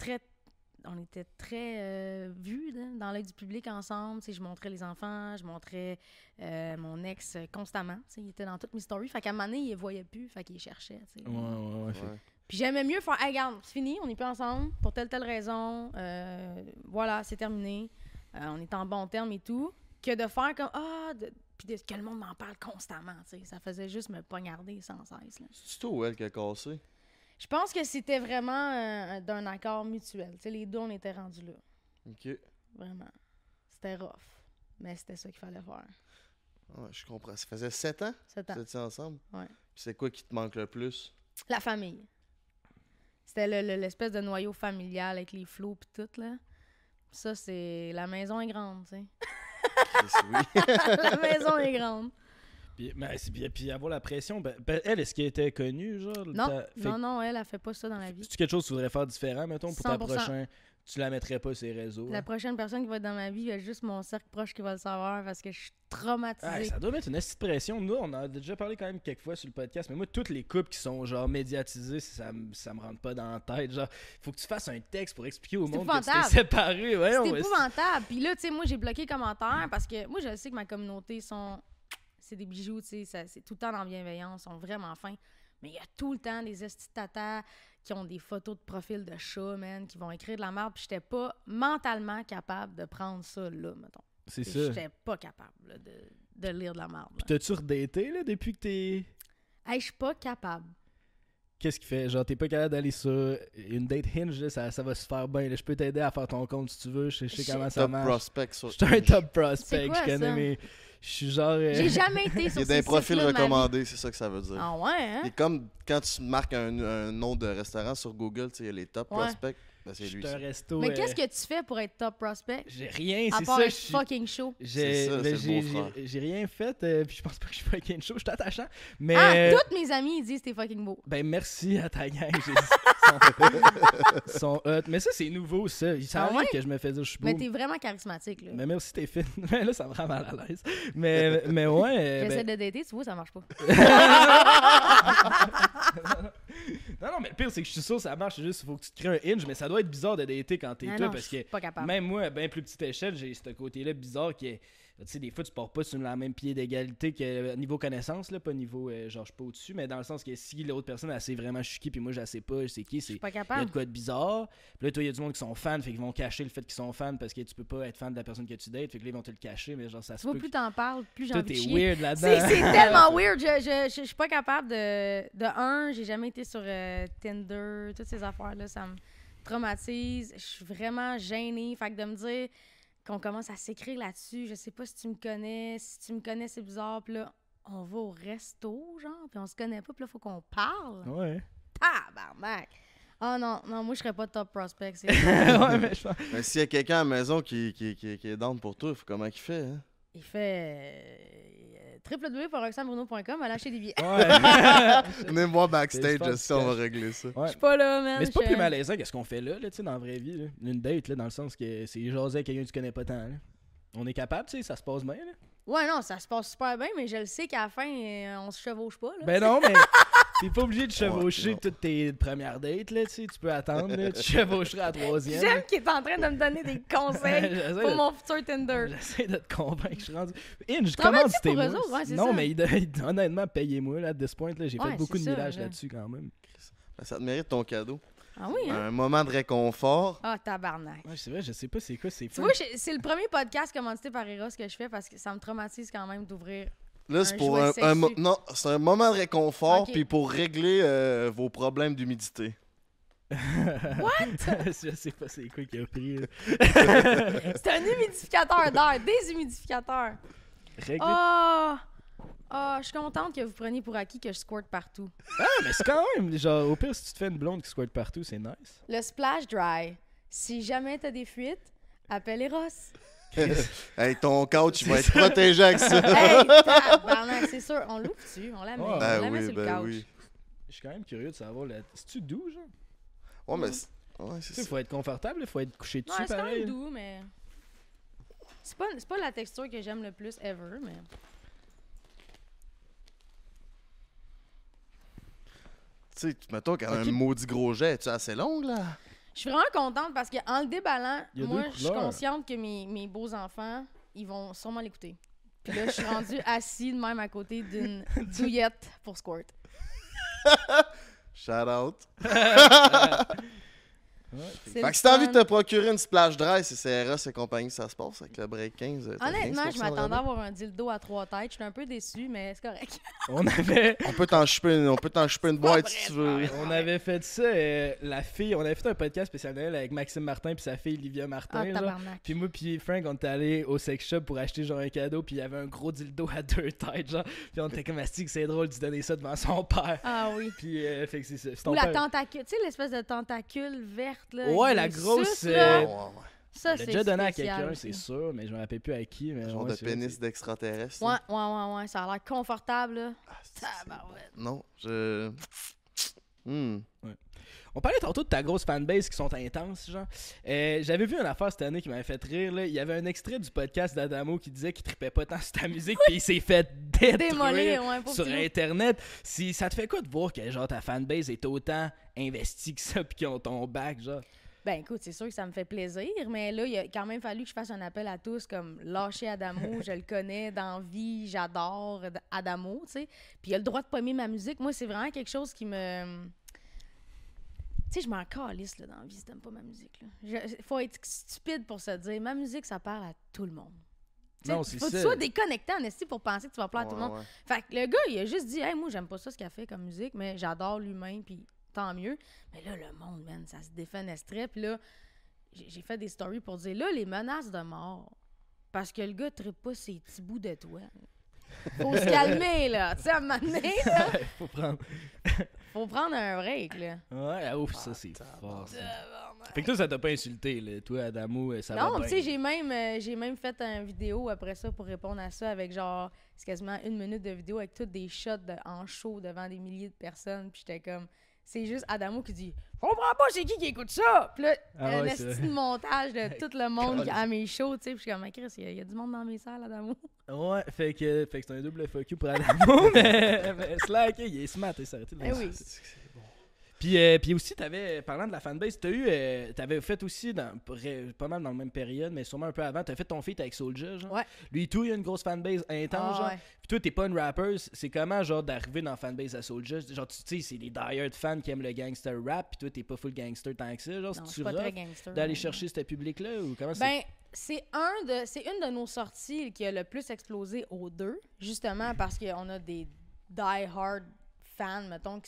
très vus dans l'œil du public ensemble. Tu sais, je montrais les enfants, je montrais mon ex constamment. Tu sais, il était dans toutes mes stories. Fait qu'à un moment donné, il les voyait plus, fait qu'il les cherchait. Tu sais. Ouais. Puis j'aimais mieux faire, hey, regarde, c'est fini, on n'est plus ensemble pour telle raison. Voilà, c'est terminé. On est en bon terme et tout. Que de faire comme, puis que le monde m'en parle constamment. Tu sais. Ça faisait juste me poignarder sans cesse. Là. C'est toi ou elle qui a cassé? Je pense que c'était vraiment d'un accord mutuel. Tu sais, les deux, on était rendus là. Ok. Vraiment. C'était rough. Mais c'était ça qu'il fallait faire. Ouais, je comprends. Ça faisait 7 ans? 7 ans. Vous étiez ensemble? Ouais. Puis c'est quoi qui te manque le plus? La famille. C'était l'espèce de noyau familial avec les flots pis tout, là. Ça, c'est... La maison est grande, tu sais. Oui. La maison est grande. Puis avoir la pression, elle, est-ce qu'elle était connue, genre? Non, elle fait pas ça dans la vie. C'est quelque chose que tu voudrais faire différent, mettons, pour ta 100%. prochaine... Tu la mettrais pas sur les réseaux. La hein? prochaine personne qui va être dans ma vie, il y a juste mon cercle proche qui va le savoir parce que je suis traumatisée. Ah, ça doit mettre une petite pression. Nous, on en a déjà parlé quand même quelques fois sur le podcast, mais moi, toutes les couples qui sont genre médiatisés, ça me rentre pas dans la tête. Genre, faut que tu fasses un texte pour expliquer au monde que tu t'es épouvantable. séparé. Ouais, C'est épouvantable. Puis là, tu sais, moi, j'ai bloqué les commentaires parce que moi, je sais que ma communauté c'est des bijoux, tu sais, c'est tout le temps dans la bienveillance, sont vraiment fins. Mais il y a tout le temps des estis de tata qui ont des photos de profil de chat, man, qui vont écrire de la merde. Puis j'étais pas mentalement capable de prendre ça là, mettons. C'est Puis ça. j'étais pas capable là, de lire de la merde. Puis t'as-tu redaté, là, depuis que t'es... Hey, je suis pas capable. qu'est-ce qu'il fait? Genre, t'es pas capable d'aller sur une date Hinge, là, ça va se faire bien. Là. Je peux t'aider à faire ton compte si tu veux. Je sais comment ça Top marche. prospect sur Je suis un top C'est prospect. quoi, Je connais ça? mes. Je suis genre. J'ai jamais été Il y sur a ces des profils sites-là de ma vie. recommandés, c'est ça que ça veut dire. Ah ouais, hein? Et comme quand tu marques un nom de restaurant sur Google, tu sais, il y a les top Ouais. prospects, ben c'est Je lui. suis un Ça. resto. Mais qu'est-ce que tu fais pour être top prospect? J'ai rien, À c'est part ça. être fucking chaud. C'est ça, c'est le beau-frère. J'ai rien fait, puis je pense pas que je suis fucking chaud. Je suis attachant. Mais. Ah, tous mes amis, ils disent que t'es fucking beau. Ben merci à ta gang. Sont hot. Mais ça, c'est nouveau, ça. Il Ah savait ouais? que je me fais dire je suis beau. Mais t'es vraiment charismatique, là. Mais merci, t'es fit. Mais là, ça me rend mal à l'aise. Mais ouais. J'essaie de dater, tu vois, ça marche pas. Non, mais le pire, c'est que je suis sûr que ça marche. C'est juste, il faut que tu te crées un hinge. Mais ça doit être bizarre de dater quand t'es Ah toi. non, Parce je suis que pas capable. même moi, à bien plus petite échelle, j'ai ce côté-là bizarre qui est. Tu sais, des fois, tu pars pas sur le même pied d'égalité que niveau connaissance, là, pas niveau genre, je suis pas au-dessus, mais dans le sens que si l'autre personne, elle sait vraiment je suis qui, puis moi, je la sais pas, je sais qui, Je suis c'est. pas Il y a capable. de quoi de bizarre. Puis là, toi, il y a du monde qui sont fans, fait qu'ils vont cacher le fait qu'ils sont fans parce que tu peux pas être fan de la personne que tu dates, fait que là, ils vont te le cacher, mais genre, ça se Tu vois, peut. plus t'en parles, plus j'ai Toi, envie de t'es chier. weird là-dedans. C'est tellement weird. Je suis pas capable de j'ai jamais été sur Tinder, toutes ces affaires-là, ça me traumatise. Je suis vraiment gênée. Fait que de me dire qu'on commence à s'écrire là-dessus, je sais pas si tu me connais, si tu me connais, c'est bizarre. Puis là, on va au resto, genre, puis on se connaît pas, puis là, faut qu'on parle. Ouais. Tabarnak! Oh non, moi, je serais pas top prospect. C'est Ouais, mais je pense. Mais s'il y a quelqu'un à la maison qui est down pour toi, comment il fait, hein? Il fait www.roxanebruno.com, aller acheter des billets. Ouais. Venez-moi C'est backstage, pas je sais, on va cash. régler ça. Ouais. Je suis pas là, man. Mais c'est pas je- plus malaisant que ce qu'on fait là, tu sais, dans la vraie vie. Là. Une date, là, dans le sens que c'est jaser avec quelqu'un que tu connais pas tant. Là. On est capable, tu sais, ça se passe bien. Là. Ouais, non, ça se passe super bien, mais je le sais qu'à la fin, on se chevauche pas. Là, Ben non, mais t'es pas obligé de chevaucher non. toutes tes premières dates, là, tu sais, tu peux attendre, là, tu chevaucheras à la troisième. J'aime qu'il est en train de me donner des conseils J'essaie pour de- mon futur Tinder. J'essaie de te convaincre, je suis rendu. Inge, Travailles-tu comment pour c'était eux autres? Ouais, c'est non, ça. mais honnêtement, payez-moi, là, à this point, là, j'ai Ouais, fait beaucoup de c'est ça, millage là. là-dessus quand même. Ben, ça te mérite ton cadeau. Ah oui, hein? Un moment de réconfort. Ah, tabarnak. Ouais, c'est vrai, je sais pas c'est quoi, c'est Tu vois, c'est le premier podcast commandité par Eros que je fais parce que ça me traumatise quand même d'ouvrir. Là, c'est Un pour jouet sexu. non, c'est un moment de réconfort, Ok. puis pour régler vos problèmes d'humidité. Je sais pas c'est quoi qui a pris. là. C'est un humidificateur d'air, déshumidificateur. Régler. Je suis contente que vous preniez pour acquis que je squirt partout. Ah, mais c'est quand même, genre, au pire, si tu te fais une blonde qui squirt partout, c'est nice. Le splash dry. Si jamais t'as des fuites, appelle Eros. Hey, ton couch, il va être protégé avec ça. Hey, tabarnak, c'est sûr. On l'ouvre dessus, on la met, Ouais. on Ben la met oui, sur le ben couch. oui. Je suis quand même curieux de savoir, c'est-tu doux, genre? Ouais, mais ouais, Tu c'est sais, ça. faut être confortable, il faut être couché dessus, Ouais, c'est quand pareil. même doux, mais... C'est pas la texture que j'aime le plus ever, mais... Tu sais, mettons qu'elle a Ok. un maudit gros jet, tu assez longue, là? Je suis vraiment contente parce qu'en le déballant, Il y a moi, deux je suis couleurs. consciente que mes beaux-enfants, ils vont sûrement l'écouter. Puis là, je suis rendue assis de même à côté d'une douillette pour squirt. Shout out. Ouais. C'est Fait le que si t'as envie de fun. te procurer une splash dry, c'est CRS et compagnie, ça se passe avec le break 15. t'as Honnêtement, 15% je de m'attendais à rabais. avoir un dildo à 3 têtes. Je suis un peu déçue, mais c'est correct. On avait... On peut t'en choper une boîte si tu veux. On avait fait ça, la fille, on avait fait un podcast spécial Noël avec Maxime Martin puis sa fille Livia Martin. Ah, genre. tabarnak. Puis moi puis Frank, on était allés au sex shop pour acheter genre un cadeau puis il y avait un gros dildo à 2 têtes, genre. Puis on était comme asti que c'est drôle de donner ça devant son père. Ah oui. Puis fait que c'est ça. C'est ton Ou la père. tentacule, tu sais, l'espèce de tentacule verte, là. Ouais, avec la des grosse, suces, là. Ouais, ouais. Ça, On l'a c'est déjà donné à spécial quelqu'un, aussi. c'est sûr, mais je me rappelle plus à qui. Mais Un genre ouais, de c'est vrai, pénis d'extraterrestre. Ouais, là. ouais. Ça a l'air confortable, là. Ah, c'est- Tabarouette. Non, je. Hmm. On parlait tantôt de ta grosse fanbase qui sont intenses, genre. J'avais vu une affaire cette année qui m'avait fait rire, là. Il y avait un extrait du podcast d'Adamo qui disait qu'il trippait pas tant sur ta musique, puis il s'est fait démolir Démolir, ouais, pauvre sur petit loup. Internet. Si, ça te fait quoi de voir que, genre, ta fanbase est autant investie que ça, puis qu'ils ont ton back, genre? Ben écoute, c'est sûr que ça me fait plaisir, mais là, il a quand même fallu que je fasse un appel à tous, comme lâcher Adamo, je le connais dans vie, j'adore Adamo, tu sais. Puis il a le droit de pas aimer ma musique. Moi, c'est vraiment quelque chose qui me... Tu sais, je m'en calisse là, dans la vie si t'aimes pas ma musique. Là. Faut être stupide pour se dire, ma musique, ça parle à tout le monde. Non, c'est Faut que tu ça. sois déconnecté en esti pour penser que tu vas plaire à tout le monde. Ouais. Fait que le gars, il a juste dit, hey, moi, j'aime pas ça ce qu'il fait comme musique, mais j'adore l'humain, puis tant mieux. Mais là, le monde, man, ça se défenestrait. Puis là, j'ai fait des stories pour dire, là, les menaces de mort, parce que le gars trippe pas ses petits bouts de toi. Faut se calmer, là. Tu sais, à un moment donné, là, faut prendre un break, là. Ouais, ouf, ça, c'est fort. Ça. Fait que ça t'a pas insulté, là. Toi, Adamo, ça va Non, bien. tu sais, j'ai même fait une vidéo après ça pour répondre à ça avec genre, c'est quasiment 1 minute de vidéo avec toutes des shots en show devant des milliers de personnes. Puis j'étais comme, c'est juste Adamo qui dit, je comprends pas c'est qui écoute ça. Puis là, un ouais, esti de montage de tout le monde qui a mes shows, tu sais. Puis je suis comme, Chris, il y a du monde dans mes salles, Adamo. Ouais, fait que c'est un double fuck you pour Adamo, mais Slack, il est smart, il s'est arrêté de Eh oui. Puis aussi, parlant de la fanbase, t'avais fait aussi, pas mal dans la même période, mais sûrement un peu avant, t'as fait ton feat avec Soulja, genre. Ouais. Lui et tout, il y a une grosse fanbase intense, genre. Ouais. Puis toi, t'es pas une rapper, c'est comment, genre, d'arriver dans la fanbase à Soulja? Genre, tu sais, c'est des die-hard fans qui aiment le gangster rap, puis toi, t'es pas full gangster tant que ça, genre, Non, je c'est-tu suis pas très rough gangster. d'aller chercher ce public-là, ou comment Ben, c'est une de nos sorties qui a le plus explosé aux deux, justement parce qu'on a des die-hard fans, mettons,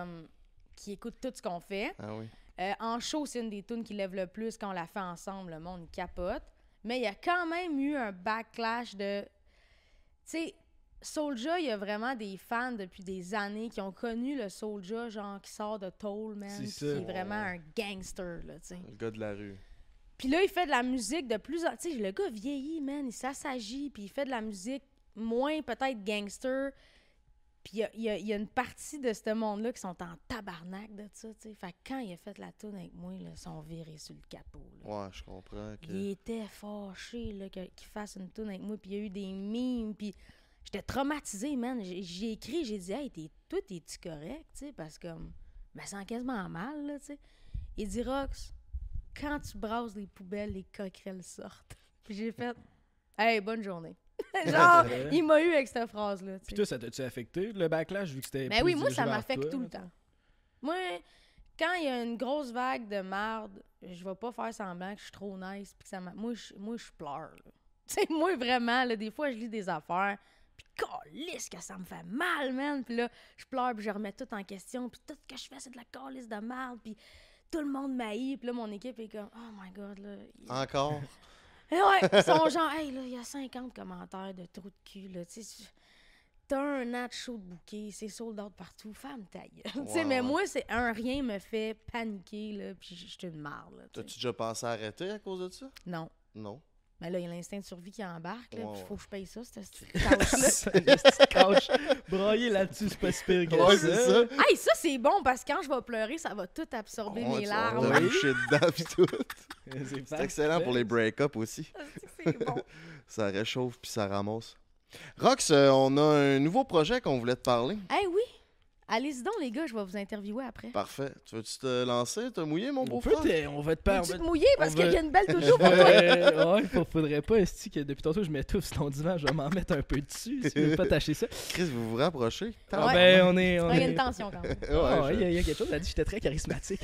qui écoutent tout ce qu'on fait. Ah oui. En show, c'est une des tunes qui lève le plus quand on la fait ensemble, le monde capote. Mais il y a quand même eu un backlash de... Tu sais, Soulja, il y a vraiment des fans depuis des années qui ont connu le Soulja, genre qui sort de Toll, man, C'est puis ça. qui est vraiment un gangster, là, tu sais. Le gars de la rue. Puis là, il fait de la musique de plus en... Tu sais, le gars vieillit, man, il s'assagit, puis il fait de la musique moins peut-être gangster. Puis il y a une partie de ce monde-là qui sont en tabarnak de ça, tu sais. Fait que quand il a fait la toune avec moi, là, ils sont virés sur le capot, là. Ouais, je comprends. Il était fâché, là, qu'il fasse une toune avec moi, puis il y a eu des mimes, puis j'étais traumatisée, man. J'ai écrit, j'ai dit, hey, toi, t'es-tu correct, tu sais, parce que, je me sens quasiment mal, là, tu sais. Il dit, Rox, quand tu brasses les poubelles, les coquerelles sortent. Puis j'ai fait, hey, bonne journée. Genre, il m'a eu avec cette phrase-là. Puis toi, ça t'a-tu affecté, le backlash, vu que c'était Ben plus oui, moi, dirigé ça vers m'affecte toi, tout le mettons? temps. Moi, quand il y a une grosse vague de merde, je vais pas faire semblant que je suis trop nice. Puis que ça moi, je pleure. Tu sais, moi, vraiment, là, des fois, je lis des affaires. Puis, calisse que ça me fait mal, man. Puis là, je pleure, puis je remets tout en question. Puis tout ce que je fais, c'est de la calisse de merde. Puis tout le monde m'haït. Puis là, mon équipe est comme, oh my god, là. Encore? Et ouais, ils sont genre, hey, là, il y a 50 commentaires de trous de cul, là. Tu sais, t'as un ad chaud de bouquet, c'est sold out partout, femme ta gueule. Tu sais, mais moi, c'est un rien me fait paniquer, là, puis je suis une marre, là. T'as-tu déjà pensé à arrêter à cause de ça? Non. Non. Mais là, il y a l'instinct de survie qui embarque, là, Ouais, puis il faut ouais. que je paye ça, cette couch-là. C'est une petite couch. Brailler là-dessus, c'est pas si pire que Ouais, c'est ça. Hey, ça, c'est bon, parce que quand je vais pleurer, ça va tout absorber Ouais, mes tu vas larmes. te moucher dedans pis tout. C'est excellent pour les break-up aussi. C'est bon. Ça réchauffe puis ça ramasse. Rox, on a un nouveau projet qu'on voulait te parler. Hey, oui. Allez-y donc, les gars, je vais vous interviewer après. Parfait. Tu veux-tu te lancer, te mouiller, mon On beau-frère? on va te perdre. Veux-tu te mouiller parce on qu'il va- y a une belle doudou pour toi? Ouais, faudrait pas, esti, que depuis tantôt je m'étouffe sur ton divan, je vais m'en mettre un peu dessus, si tu veux pas tâcher ça. Chris, vous vous rapprochez? Ah Ouais. ben, on est... Il y a une tension quand même. Ah, je- il y a quelque chose, elle a dit que j'étais très charismatique.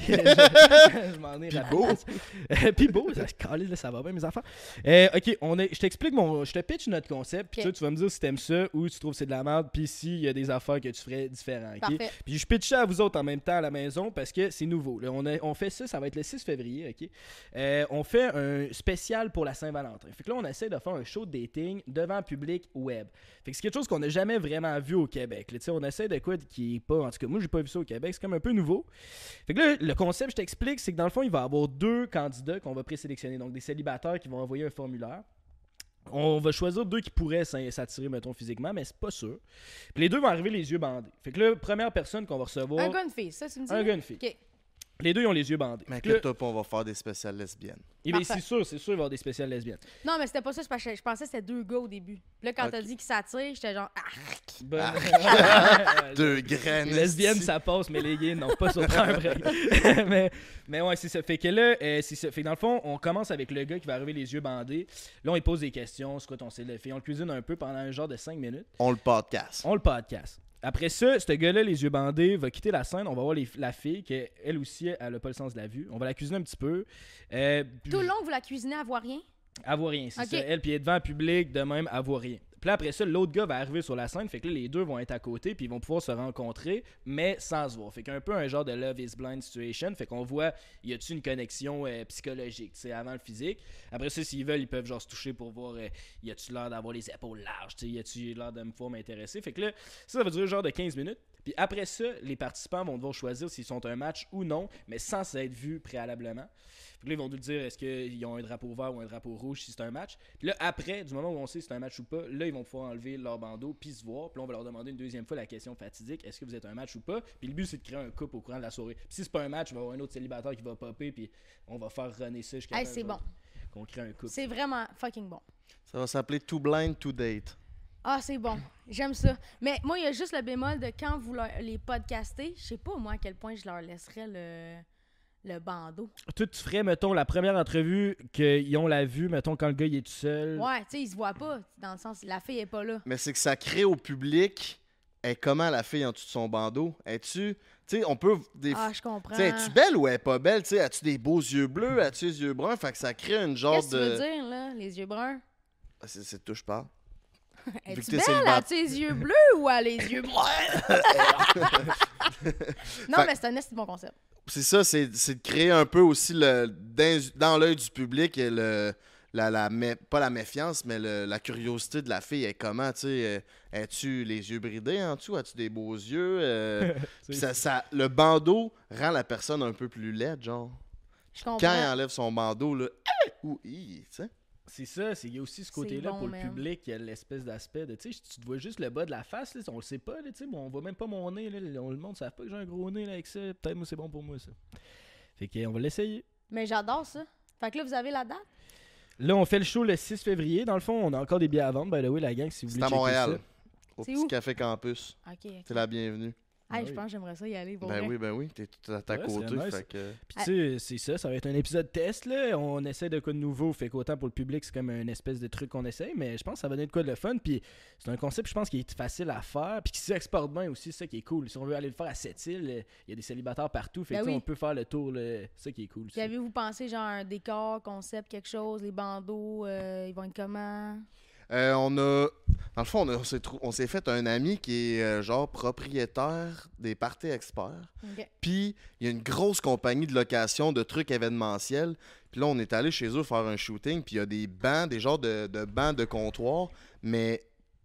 je m'en ai beau. Puis beau, ça va bien mes enfants. Ok, je t'explique je te pitch notre concept, puis Ok. tu vas me dire si t'aimes ça ou si tu trouves que c'est de la merde, puis s'il y a des affaires que tu ferais différents, ok? Parfait. Puis je pitch ça à vous autres en même temps à la maison parce que c'est nouveau. Là, on fait ça va être le 6 février, ok? On fait un spécial pour la Saint-Valentin. Fait que là, on essaie de faire un show de dating devant public web. Fait que c'est quelque chose qu'on n'a jamais vraiment vu au Québec. Là, on essaie de quoi qui est pas... En tout cas, moi, j'ai pas vu ça au Québec. C'est comme un peu nouveau. Fait que là, le concept, je t'explique, c'est que dans le fond, il va y avoir 2 candidats qu'on va présélectionner. Donc, des célibataires qui vont envoyer un formulaire. On va choisir 2 qui pourraient s'attirer, mettons, physiquement, mais c'est pas sûr. Puis les 2 vont arriver les yeux bandés. Fait que là, première personne qu'on va recevoir... Un gars, une fille, ça, tu me dis? Un gars, une fille. OK. Les 2, ils ont les yeux bandés. Mais Fait que là, inquiète-toi pas, on va faire des spéciales lesbiennes. eh bien, Parfait. c'est sûr, il va y avoir des spéciales lesbiennes. Non, mais c'était pas ça, c'est parce que je pensais que c'était 2 gars au début. Puis là, quand Ok. t'as dit qu'ils s'attirent, j'étais genre, ah, Bonne... 2 graines. Les lesbiennes, esti. ça passe, mais les gays, non, pas sur un vrai. mais ouais, c'est ça. Fait que là, c'est ça. Fait que dans le fond, on commence avec le gars qui va arriver les yeux bandés. Là, on lui pose des questions, c'est quoi ton style de fille. On le cuisine un peu pendant un genre de 5 minutes. On le podcast. On le podcast. Après ça, ce gars-là, les yeux bandés, va quitter la scène. On va voir la fille, qui elle aussi, elle a pas le sens de la vue. On va la cuisiner un petit peu. tout le long, vous la cuisinez à voir rien? Elle voit rien, c'est Ok. ça. Elle, puis elle est devant le public, de même, elle voit rien. Puis là, après ça, l'autre gars va arriver sur la scène, fait que là, les deux vont être à côté, puis ils vont pouvoir se rencontrer, mais sans se voir. Fait qu'un peu un genre de Love is Blind situation, fait qu'on voit, y a-tu une connexion psychologique, tu sais, avant le physique. Après ça, s'ils veulent, ils peuvent genre se toucher pour voir, y a-tu l'air d'avoir les épaules larges, tu sais, y a-tu l'air de me pouvoir m'intéresser. Fait que là, ça va durer genre de 15 minutes. Puis après ça, les participants vont devoir choisir s'ils sont un match ou non, mais sans s'être vus préalablement. Puis là, ils vont nous dire est-ce qu'ils ont un drapeau vert ou un drapeau rouge si c'est un match. Puis là, après, du moment où on sait si c'est un match ou pas, là, ils vont pouvoir enlever leur bandeau puis se voir. Puis là, on va leur demander une deuxième fois la question fatidique est-ce que vous êtes un match ou pas. Puis le but, c'est de créer un couple au courant de la soirée. Puis si c'est pas un match, il va y avoir un autre célibataire qui va popper. Puis on va faire runner ça jusqu'à Hey, temps, c'est genre, bon. qu'on crée un couple. C'est vraiment fucking bon. Ça va s'appeler Too Blind to Date. Ah, c'est bon. J'aime ça. Mais moi, il y a juste le bémol de quand vous les podcastez, je sais pas, moi, à quel point je leur laisserais le bandeau. Toi, tu ferais, mettons, la première entrevue qu'ils ont la vue, mettons, quand le gars il est tout seul. Ouais, tu sais, ils se voient pas. Dans le sens, la fille est pas là. Mais c'est que ça crée au public. Comment la fille en dessous de son bandeau? Es-tu. Tu sais, on peut. Ah, je comprends. Tu sais, es-tu belle ou elle est pas belle? Tu sais, as-tu des beaux yeux bleus? As-tu des yeux bruns? Fait que ça crée une genre Qu'est-ce que tu veux de. dire, là? Les yeux bruns? Ah, c'est de toi, je parle. Es-tu t'es belle? célibataire. As-tu les yeux bleus ou as les yeux bruns? Non, Fait- mais c'est un esti de bon concept. C'est ça, c'est de créer un peu aussi dans l'œil du public et pas la méfiance, mais la curiosité de la fille est comment, tu sais, as-tu les yeux bridés en dessous, as-tu des beaux yeux, puis le bandeau rend la personne un peu plus laide, genre. Je comprends. Quand il enlève son bandeau, là, ou tu sais. C'est ça, il y a aussi ce côté-là bon, pour man. le public, il y a l'espèce d'aspect de, tu sais, tu te vois juste le bas de la face, là, on le sait pas, là, tu sais, on voit même pas mon nez, là, le monde ne savent pas que j'ai un gros nez là, avec ça, peut-être moi c'est bon pour moi ça. Fait qu'on va l'essayer. Mais j'adore ça. Fait que là, vous avez la date? Là, on fait le show le 6 février, dans le fond, on a encore des billets à vendre, by the way, la gang, si vous C'est voulez à checker Montréal, au C'est petit où? café campus. Ok. C'est la bienvenue. Hey, Ah je oui. pense que j'aimerais ça y aller. Pour Ben vrai. oui, t'es tout à ta Ouais, côté, c'est nice. fait que... Puis tu sais, c'est ça va être un épisode test, là, on essaie de quoi de nouveau, fait qu'autant pour le public, c'est comme une espèce de truc qu'on essaye, mais je pense que ça va donner de quoi de le fun, puis c'est un concept, je pense, qui est facile à faire, puis qui s'exporte bien aussi, c'est ça qui est cool. Si on veut aller le faire à Sept-Îles, il y a des célibataires partout, fait que Ben tu sais, oui. on peut faire le tour, là, c'est ça qui est cool. Puis avez-vous pensé, genre, un décor, concept, quelque chose, les bandeaux, ils vont être comment? On a. Dans le fond, on s'est fait un ami qui est genre propriétaire des parties experts. Ok. Puis il y a une grosse compagnie de location de trucs événementiels. Puis là, on est allé chez eux faire un shooting. Puis il y a des bancs, des genres de bancs de comptoir, mais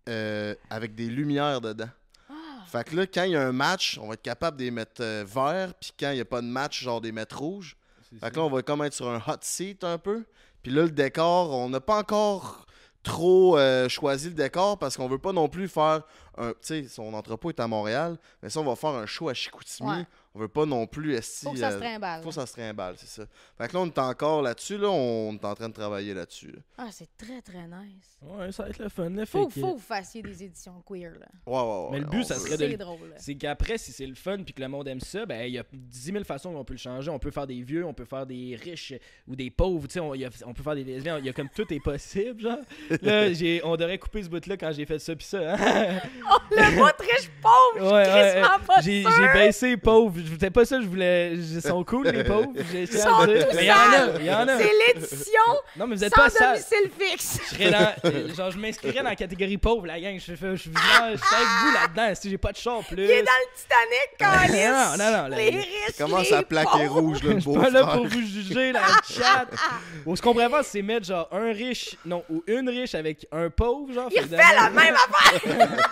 avec des lumières dedans. Ah! Fait que là, quand il y a un match, on va être capable de les mettre verts. Puis quand il n'y a pas de match, genre des mettre rouges. Fait que là, on va comme être sur un hot seat un peu. Puis là, le décor, on n'a pas encore trop choisi le décor parce qu'on veut pas non plus faire un. Tu sais, son entrepôt est à Montréal, mais ça, on va faire un show à Chicoutimi. Ouais. On veut pas non plus Faut que ça se trimballe. Faut que ça se trimballe, c'est ça. Fait que là, on est encore là-dessus, là. On est en train de travailler là-dessus. Là. Ah, c'est très, très nice. Ouais, ça va être le fun, là, Faut fait que que- vous fassiez des éditions queer, là. Ouais. Mais le but, on ça veut. serait de- C'est drôle, là. C'est qu'après, si c'est le fun puis que le monde aime ça, ben il y a 10 000 façons qu'on peut le changer. On peut faire des vieux, on peut faire des riches ou des pauvres. Tu sais, on peut faire des lesbiennes. Il y a comme tout est possible, genre. Là, on devrait couper ce bout-là quand j'ai fait ça puis ça. Hein? Le mot riche pauvre! Ouais, je suis crissement pas j'ai sûre. baissé pauvre. C'était pas ça, je voulais. Ils sont cool, les pauvres. J'ai essayé Ils sont de dire. tout Mais il y en a, sales. il y en a. C'est l'édition Non, mais vous êtes pas sans sales. domicile fixe. Je serais dans. Genre, je m'inscrirais dans la catégorie pauvre, la gang. Je suis avec vous là-dedans. Si j'ai pas de char plus. Il est dans le Titanic, Calis. Non, Les riches, Comment les ça plaque est pauvres. rouge, là, le Je suis beau pas là frère. pour vous juger dans le chat. Ou ce qu'on pourrait faire, c'est mettre genre un riche, non, ou une riche avec un pauvre, genre. Il refait la même affaire.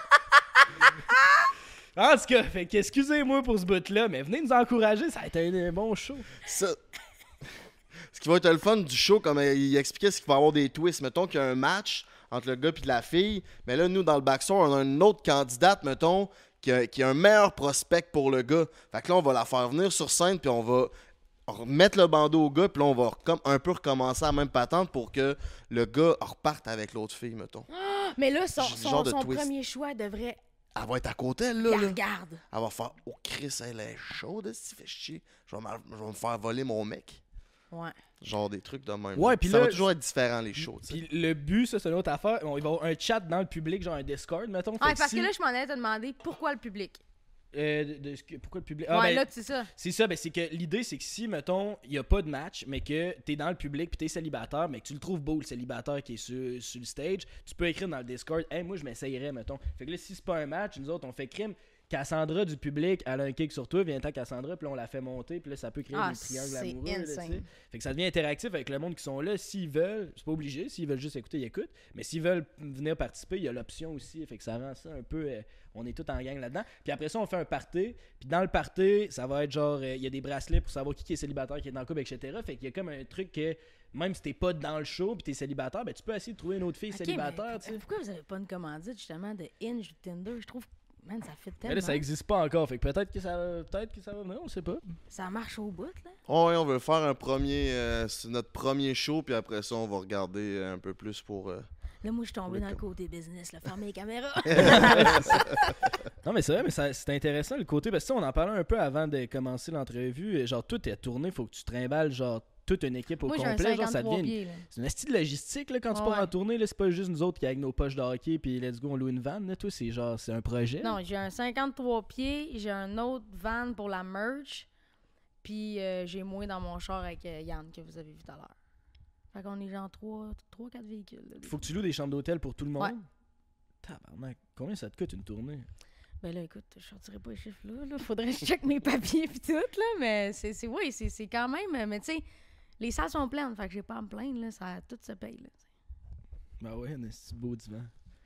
En tout cas, fait que excusez-moi pour ce bout-là, mais venez nous encourager, ça va être un bon show. Ça. Ce qui va être le fun du show, comme il expliquait, c'est qu'il va y avoir des twists. Mettons qu'il y a un match entre le gars et la fille, mais là, nous, dans le backstore, on a une autre candidate, mettons, qui a un meilleur prospect pour le gars. Fait que là, on va la faire venir sur scène, puis on va remettre le bandeau au gars, puis là, on va un peu recommencer à la même patente pour que le gars reparte avec l'autre fille, mettons. Mais là, Genre son de twist. premier choix devrait... Elle va être à côté, elle, Il là. la là. regarde. Elle va faire « Oh, Chris, elle est chaude, si fait chier. Je vais me faire voler mon mec. » Ouais. Genre des trucs de même. Ouais, puis ça là, va toujours être différent, les shows, tu sais. Puis le but, ça, c'est une autre affaire. Il va y avoir un chat dans le public, genre un Discord, mettons. Ah, Fait parce si- que là, je m'en allais te demander pourquoi le public. pourquoi le public... Ouais, là, c'est ça. C'est ça, c'est que l'idée, c'est que si, mettons, il n'y a pas de match, mais que t'es dans le public puis t'es célibataire, mais que tu le trouves beau, le célibataire qui est sur le stage, tu peux écrire dans le Discord, « Hey, moi, je m'essayerais, mettons. » Fait que là, si c'est pas un match, nous autres, on fait crime. Cassandra du public, elle a un kick sur toi, viens-t'en Cassandra, puis là on la fait monter, puis là ça peut créer des triangles amoureux. Là, fait que ça devient interactif avec le monde qui sont là. S'ils veulent, c'est pas obligé, s'ils veulent juste écouter, ils écoutent. Mais s'ils veulent venir participer, il y a l'option aussi. Fait que ça rend ça un peu. On est tous en gang là-dedans. Puis après ça, on fait un party. Puis dans le party, ça va être genre, il y a des bracelets pour savoir qui est célibataire, qui est dans le couple, etc. Fait qu'il y a comme un truc que. Même si t'es pas dans le show pis t'es célibataire, ben tu peux essayer de trouver une autre fille célibataire. Pourquoi vous avez pas une commandite justement de Hinge ou Tinder? Je trouve. Man, ça fait tellement. Mais là, ça existe pas encore, fait que peut-être que ça va venir, on sait pas. Ça marche au bout, là. Oh, ouais, on veut faire un premier. C'est notre premier show, puis après ça, on va regarder un peu plus pour. Là, moi, je suis tombé dans le côté business, là, fermer les caméras. Non, mais c'est vrai, mais c'est intéressant le côté, parce que on en parlait un peu avant de commencer l'entrevue. Genre, tout est tourné, faut que tu trimbales, genre, toute une équipe au complet. Genre, ça devient c'est une astuce de logistique là, quand tu pars en tournée. Là, c'est pas juste nous autres qui avec nos poches de hockey puis let's go, on loue une van. Là, toi, c'est genre, c'est un projet. Non, j'ai un 53 pieds, j'ai un autre van pour la merch, puis j'ai moins dans mon char avec Yann que vous avez vu tout à l'heure. Fait qu'on est genre 3-4 véhicules. Là, faut que tu loues des chambres d'hôtel pour tout le monde. Ouais. Tabarnak, combien ça te coûte une tournée? Ben là, écoute, je sortirai pas les chiffres là. Faudrait que je check mes papiers puis tout, là. Mais c'est quand même. Mais tu sais, les salles sont pleines, fait que j'ai pas à me plaindre, là. Ça, tout se paye, là. Ben ouais, c'est beau divan.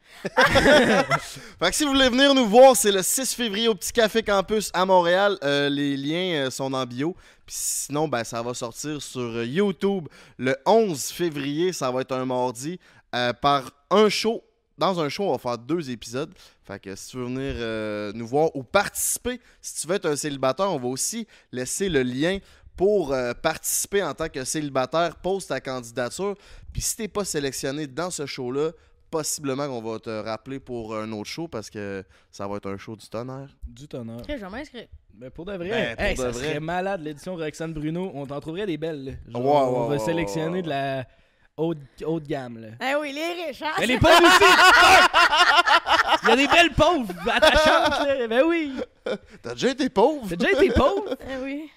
Fait que si vous voulez venir nous voir, c'est le 6 février au Petit Café Campus à Montréal. Les liens sont en bio. Puis sinon, ben, ça va sortir sur YouTube le 11 février. Ça va être un mardi par un show. Dans un show, on va faire 2 épisodes. Fait que si tu veux venir nous voir ou participer, si tu veux être un célibataire, on va aussi laisser le lien pour participer en tant que célibataire. Pose ta candidature. Puis si t'es pas sélectionné dans ce show-là, possiblement qu'on va te rappeler pour un autre show parce que ça va être un show du tonnerre. Du tonnerre. Je vais m'inscrire. Ben pour de vrai, ça serait malade l'édition Roxane Bruno. On t'en trouverait des belles. Là. Genre, on va sélectionner de la haute gamme. Là. Eh oui, les riches, hein? Mais les pauvres aussi! Il y a des belles pauvres attachantes. Là. Ben oui! T'as déjà été pauvre? T'as déjà été pauvre? Eh oui.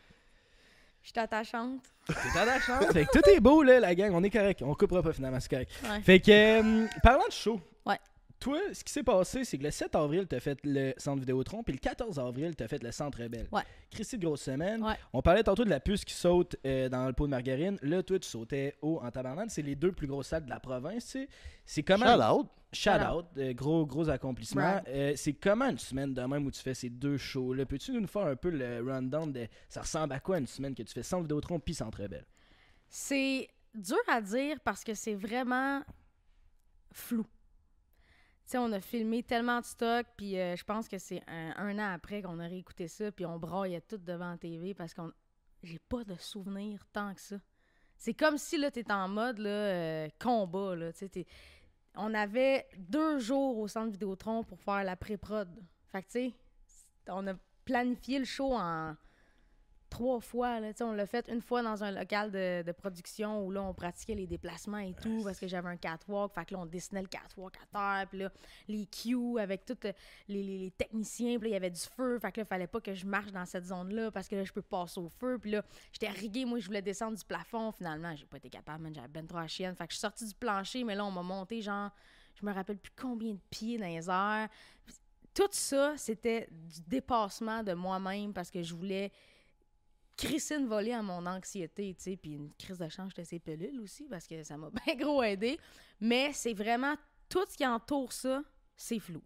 Je suis attachante. T'es attachante. Fait que tout est beau, là, la gang. On est correct. On coupera pas finalement, c'est correct. Ouais. Fait que, parlant de show. Ouais. Toi, ce qui s'est passé, c'est que le 7 avril, t'as fait le Centre Vidéotron, puis le 14 avril, t'as fait le Centre Rebelle. Ouais. Christy de grosse semaine. Ouais. On parlait tantôt de la puce qui saute dans le pot de margarine. Là, toi, tu sautais haut en tabarnane. C'est les 2 plus grosses salles de la province, tu sais. C'est comment... Shout out. Gros accomplissement. C'est comment une semaine de même où tu fais ces 2 shows-là? Peux-tu nous faire un peu le rundown de... Ça ressemble à quoi une semaine que tu fais Centre Vidéotron puis Centre Rebelle? C'est dur à dire parce que c'est vraiment flou. Tu sais, on a filmé tellement de stock, puis je pense que c'est un an après qu'on a réécouté ça, puis on braillait tout devant la TV parce qu'on j'ai pas de souvenirs tant que ça. C'est comme si là t'es en mode là, combat là. Tu sais, on avait 2 jours au Centre Vidéotron pour faire la pré-prod. Fait que tu sais, on a planifié le show en 3 fois. Là. On l'a fait une fois dans un local de production où là, on pratiquait les déplacements et tout parce que j'avais un catwalk. Fait que là, on dessinait le catwalk à terre. Puis là, les cues avec tous les techniciens. Puis là, il y avait du feu. Fait que là, il fallait pas que je marche dans cette zone-là parce que là, je peux passer au feu. Puis là, j'étais riguée. Moi, je voulais descendre du plafond. Finalement, j'ai pas été capable. Man, j'avais ben trop à chienne. Fait que je suis sortie du plancher. Mais là, on m'a monté genre, je me rappelle plus combien de pieds dans les airs. Tout ça, c'était du dépassement de moi-même parce que je voulais crisser une volée à mon anxiété, tu sais, puis une crise de change de ces pilules aussi, parce que ça m'a bien gros aidé. Mais c'est vraiment, tout ce qui entoure ça, c'est flou.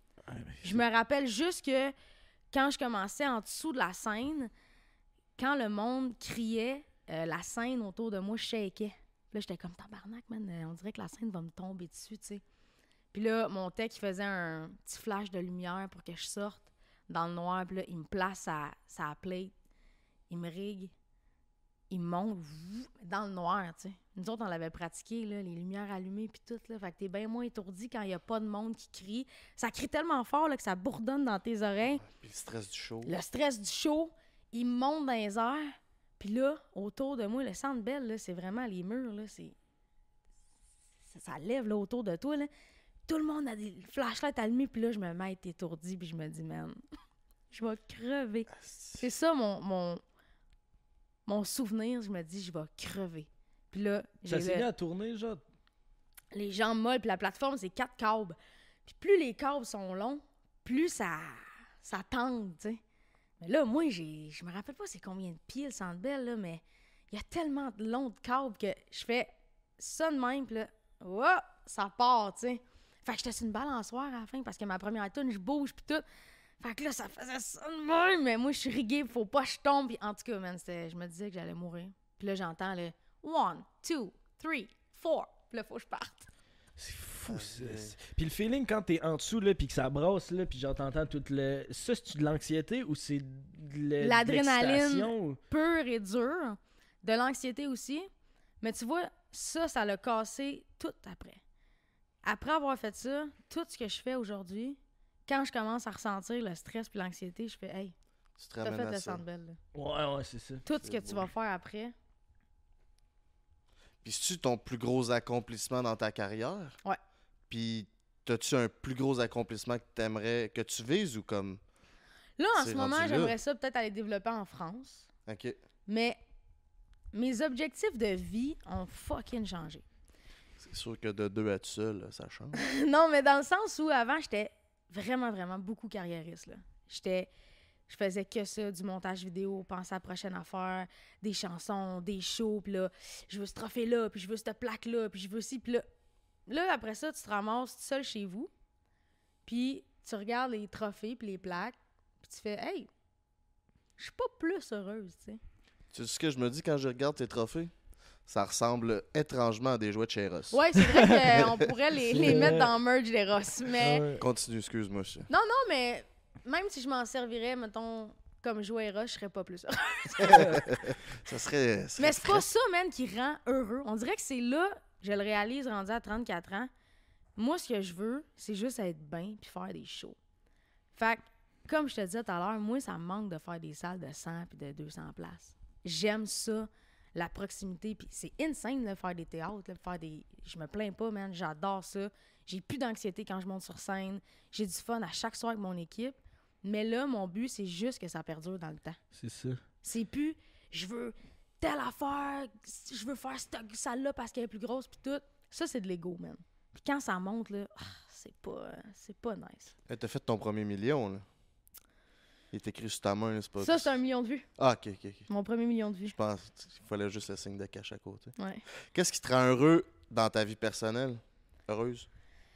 Je me rappelle juste que quand je commençais en dessous de la scène, quand le monde criait, la scène autour de moi shakeait. Là, j'étais comme tabarnak, man, on dirait que la scène va me tomber dessus, tu sais. Puis là, mon tech, il faisait un petit flash de lumière pour que je sorte dans le noir, puis là, il me place sa plate. Il me rigue, il me monte dans le noir, tu sais. Nous autres, on l'avait pratiqué, là, les lumières allumées puis tout, là. Fait que t'es bien moins étourdi quand il n'y a pas de monde qui crie. Ça crie tellement fort là, que ça bourdonne dans tes oreilles. Puis le stress du show. Le stress du show, il monte dans les airs. Puis là, autour de moi, le Centre Bell, là, c'est vraiment les murs, là, ça lève là, autour de toi, là. Tout le monde a des flashlights allumés, puis là, je me mets à être étourdi, puis je me dis, man, je vais crever. C'est ça mon souvenir. Je me dis, je vais crever. Puis là, Ça s'est mis à tourner, genre. les jambes molles, puis la plateforme, c'est 4 câbles. Puis plus les câbles sont longs, plus ça tangue, tu sais. Mais là, moi, je me rappelle pas c'est combien de pieds le Centre Bell, là, mais il y a tellement de longs de câbles que je fais ça de même, puis là, wow, ça part, tu sais. Fait que j'étais sur une balançoire à la fin, parce que ma première tourne, je bouge, puis tout. Fait que là, ça faisait ça de même, mais moi, je suis riguée, faut pas que je tombe. Puis en tout cas, man, je me disais que j'allais mourir. Puis là, j'entends le 1, 2, 3, 4. Puis là, faut que je parte. C'est fou, ça. Puis le feeling quand t'es en dessous, là, puis que ça brasse, là, puis genre t'entends tout le... Ça, c'est-tu de l'anxiété ou c'est de L'adrénaline l'excitation, ou... pure et dure. De l'anxiété aussi. Mais tu vois, ça l'a cassé tout après. Après avoir fait ça, tout ce que je fais aujourd'hui, quand je commence à ressentir le stress puis l'anxiété, je fais « Hey, Tu te t'as ramènes fait à le ça. Centre Bell, là. » Ouais, c'est ça. Tout ce que C'est tu beau. vas faire après, Puis c'est-tu ton plus gros accomplissement dans ta carrière? Ouais. Puis t'as-tu un plus gros accomplissement que t'aimerais, que tu vises ou comme... là, en C'est ce moment, rendu là. j'aimerais ça peut-être aller développer en France. OK. Mais mes objectifs de vie ont fucking changé. C'est sûr que de 2 à tout seul, ça change. Non, mais dans le sens où avant, j'étais vraiment, vraiment beaucoup carriériste, là. Je faisais que ça, du montage vidéo, penser à la prochaine affaire, des chansons, des shows, puis là, je veux ce trophée-là, puis je veux cette plaque-là, puis je veux ci, puis là. Là, après ça, tu te ramasses tout seul chez vous, puis tu regardes les trophées puis les plaques, puis tu fais « Hey, je suis pas plus heureuse, tu sais. » Tu sais ce que je me dis quand je regarde tes trophées? Ça ressemble étrangement à des jouets de chez Ross. Ouais, c'est vrai qu'on pourrait les C'est mettre vrai. dans le merch des Ross, mais... Ouais. Continue, excuse-moi. ça. Non, mais même si je m'en servirais, mettons, comme jouet Ross, je serais pas plus heureuse. Ça serait Mais c'est pas ça, man, qui rend heureux. On dirait que c'est là, je le réalise rendu à 34 ans. Moi, ce que je veux, c'est juste être bien puis faire des shows. Fait que, comme je te disais tout à l'heure, moi, ça me manque de faire des salles de 100 puis de 200 places. J'aime ça, la proximité. Puis c'est insane de faire des théâtres, là, faire des... Je me plains pas, man. J'adore ça. J'ai plus d'anxiété quand je monte sur scène. J'ai du fun à chaque soir avec mon équipe. Mais là, mon but, c'est juste que ça perdure dans le temps. C'est ça. C'est plus, je veux telle affaire, je veux faire cette salle-là parce qu'elle est plus grosse, puis tout. Ça, c'est de l'ego, man. Puis quand ça monte, là, c'est pas nice. Hey, t'as fait ton premier million, là. Il est écrit sur ta main, là, c'est pas... Ça, c'est 1 million de vues. Ah, OK. Mon premier million de vues. Je pense qu'il fallait juste le signe de cash à côté. Ouais. Qu'est-ce qui te rend heureux dans ta vie personnelle? Heureuse?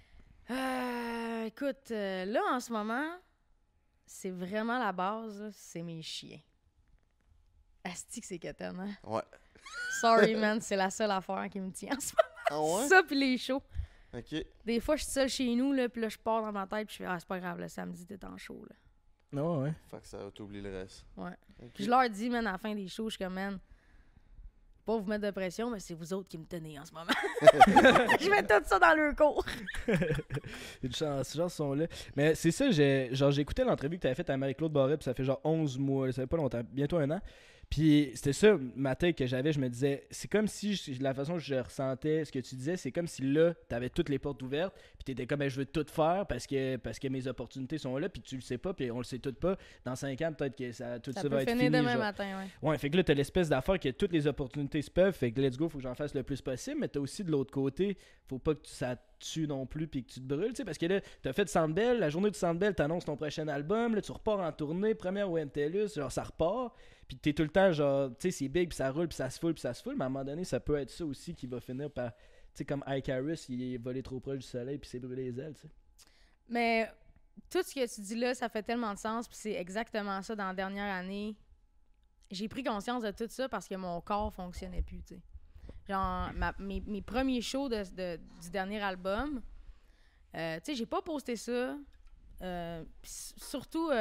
Écoute, là, en ce moment, c'est vraiment la base, là, c'est mes chiens. Asti que c'est quétaine, hein? Ouais. Sorry, man, c'est la seule affaire qui me tient en ce Ah moment. ouais? Ça, puis les shows. OK. Des fois, je suis seule chez nous, là, puis là, je pars dans ma tête, puis je fais « Ah, c'est pas grave, le samedi, t'es en show, là. » Non, ouais. Fait que ça va t'oublier le reste. Ouais. OK. Puis je leur dis, man, à la fin des shows, je suis comme, man, pas vous mettre de pression, mais c'est vous autres qui me tenez en ce moment. Je mets tout ça dans leur cours. Une chance, ces gens sont là. Mais c'est ça, j'ai écouté l'entrevue que tu avais faite à Marie-Claude Barret, puis ça fait genre 11 mois, ça fait pas longtemps, bientôt 1 an. Puis c'était ça, ma tête que j'avais, je me disais, c'est comme si, la façon que je ressentais ce que tu disais, c'est comme si là, t'avais toutes les portes ouvertes, puis t'étais comme, ben, je veux tout faire parce que mes opportunités sont là, puis tu le sais pas, puis on le sait tout pas. Dans 5 ans, peut-être que tout ça Ça va peut être finir fini. demain genre. matin, ouais. Ouais, fait que là, t'as l'espèce d'affaire que toutes les opportunités se peuvent, fait que let's go, faut que j'en fasse le plus possible, mais t'as aussi de l'autre côté, faut pas que ça te tue non plus puis que tu te brûles, tu sais, parce que là, t'as fait Centre Bell, la journée du Centre Bell, t'annonces ton prochain album, là, tu repars en tournée, première au MTLUS, genre ça repart, puis t'es tout le temps genre, tu sais, c'est big, puis ça roule, puis ça se foule, mais à un moment donné, ça peut être ça aussi qui va finir par, tu sais, comme Icarus, il est volé trop proche du soleil, puis s'est brûlé les ailes, tu sais. Mais tout ce que tu dis là, ça fait tellement de sens, puis c'est exactement ça dans la dernière année. J'ai pris conscience de tout ça parce que mon corps fonctionnait plus, tu sais. Genre, mes premiers shows du dernier album, tu sais, j'ai pas posté ça. Surtout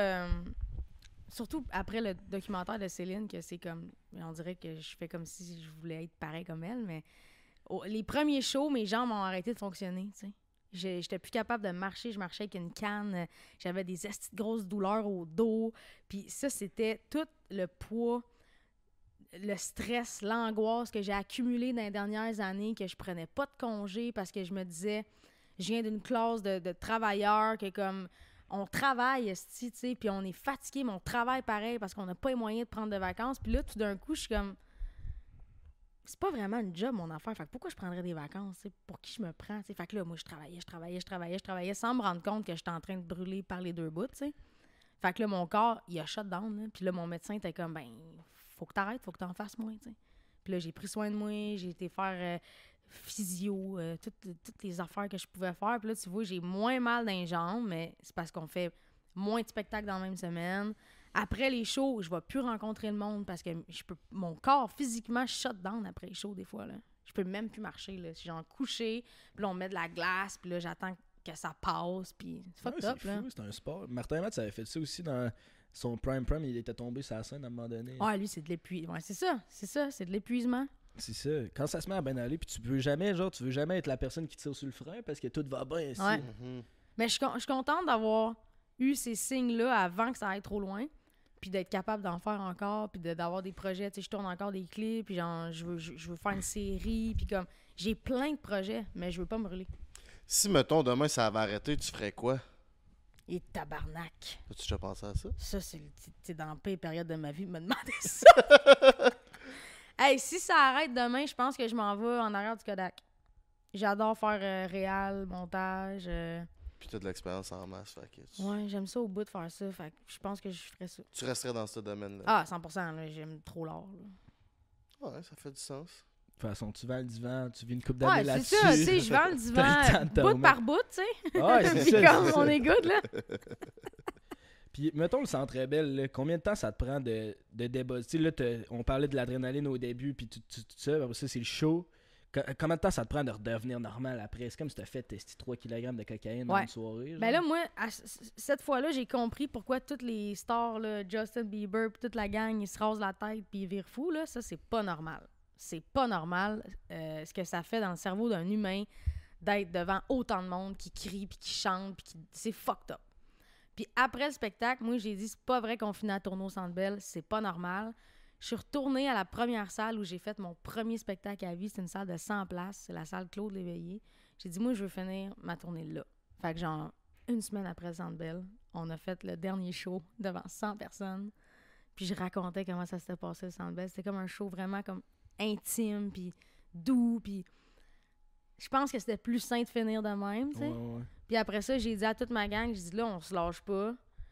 après le documentaire de Céline, que c'est comme, on dirait que je fais comme si je voulais être pareil comme elle, mais les premiers shows, mes jambes ont arrêté de fonctionner, tu sais. J'étais plus capable de marcher, je marchais avec une canne, j'avais des estis de grosses douleurs au dos, puis ça, c'était tout le poids, le stress, l'angoisse que j'ai accumulé dans les dernières années, que je prenais pas de congé parce que je me disais, je viens d'une classe de travailleurs que comme, on travaille, esti, tu sais, puis on est fatigué, mais on travaille pareil parce qu'on n'a pas les moyens de prendre de vacances. Puis là, tout d'un coup, je suis comme... C'est pas vraiment une job, mon affaire. Fait que pourquoi je prendrais des vacances, tu sais? Pour qui je me prends, tu sais? Fait que là, moi, je travaillais sans me rendre compte que j'étais en train de brûler par les deux bouts, tu sais. Fait que là, mon corps, il a shut down, là. Puis là, mon médecin était comme, ben, faut que t'arrêtes, faut que t'en fasses moins, tu sais. Puis là, j'ai pris soin de moi, j'ai été faire physio, toutes les affaires que je pouvais faire. Puis là, tu vois, j'ai moins mal dans les jambes, mais c'est parce qu'on fait moins de spectacles dans la même semaine. Après les shows, je vais plus rencontrer le monde parce que mon corps physiquement shut down après les shows des fois, là. Je peux même plus marcher, là. Je suis genre couché, puis là, on met de la glace, puis là, j'attends que ça passe, puis c'est fucked up, là. C'est un sport. Martin Matt, ça avait fait ça aussi dans son prime, il était tombé sur la scène à un moment donné. Ah, lui, c'est de l'épuisement. Ouais, c'est ça, c'est de l'épuisement. C'est ça. Quand ça se met à bien aller, puis tu veux jamais être la personne qui tire sur le frein parce que tout va bien ici. Ouais. Mais je suis contente d'avoir eu ces signes-là avant que ça aille trop loin, puis d'être capable d'en faire encore, puis d'avoir des projets. Tu sais, je tourne encore des clips, puis genre, je veux faire une série, puis comme, j'ai plein de projets, mais je veux pas me brûler. Si, mettons, demain, ça avait arrêté, tu ferais quoi? Et tabarnak. As-tu déjà pensé à ça? Ça, c'est dans la pire période de ma vie de me demander ça. Hey, si ça arrête demain, je pense que je m'en vais en arrière du Kodak. J'adore faire réal, montage. Puis t'as de l'expérience en masse, fait que Ouais, j'aime ça au bout de faire ça. Fait que je pense que je ferais ça. tu resterais dans ce domaine-là. Ah, 100%, là, j'aime trop l'art. Là. Ouais, ça fait du sens. De toute façon, tu vends le divan, tu vis une coupe d'années Ouais, là-dessus. c'est ça, tu sais, je vends le divan bout par bout, tu sais. Ouais, c'est Puis ça, comme c'est ça. on est good, là. Puis, mettons le Centre Bell, là, combien de temps ça te prend de débat? Tu sais, là, on parlait de l'adrénaline au début, puis tout ça, après ça, c'est le show. Combien de temps ça te prend de redevenir normal après? C'est comme si t'as fait tester 3 kg de cocaïne dans une soirée. Genre. Ben là, moi, cette fois-là, j'ai compris pourquoi toutes les stars, là, Justin Bieber, puis toute la gang, ils se rasent la tête puis ils virent fous, là. Ça, c'est pas normal. C'est pas normal ce que ça fait dans le cerveau d'un humain d'être devant autant de monde qui crie puis qui chante puis qui... C'est fucked up. Puis après le spectacle, moi, j'ai dit, c'est pas vrai qu'on finit à tourner au Centre Bell, c'est pas normal. Je suis retournée à la première salle où j'ai fait mon premier spectacle à vie. C'est une salle de 100 places. C'est la salle Claude Léveillé. J'ai dit, moi, je veux finir ma tournée là. Fait que genre, une semaine après le Centre Bell, on a fait le dernier show devant 100 personnes. Puis je racontais comment ça s'était passé le Centre Bell. C'était comme un show vraiment comme intime, puis doux, puis... Je pense que c'était plus sain de finir de même, tu sais. Ouais. Puis après ça, j'ai dit à toute ma gang, j'ai dit, là, on se lâche pas.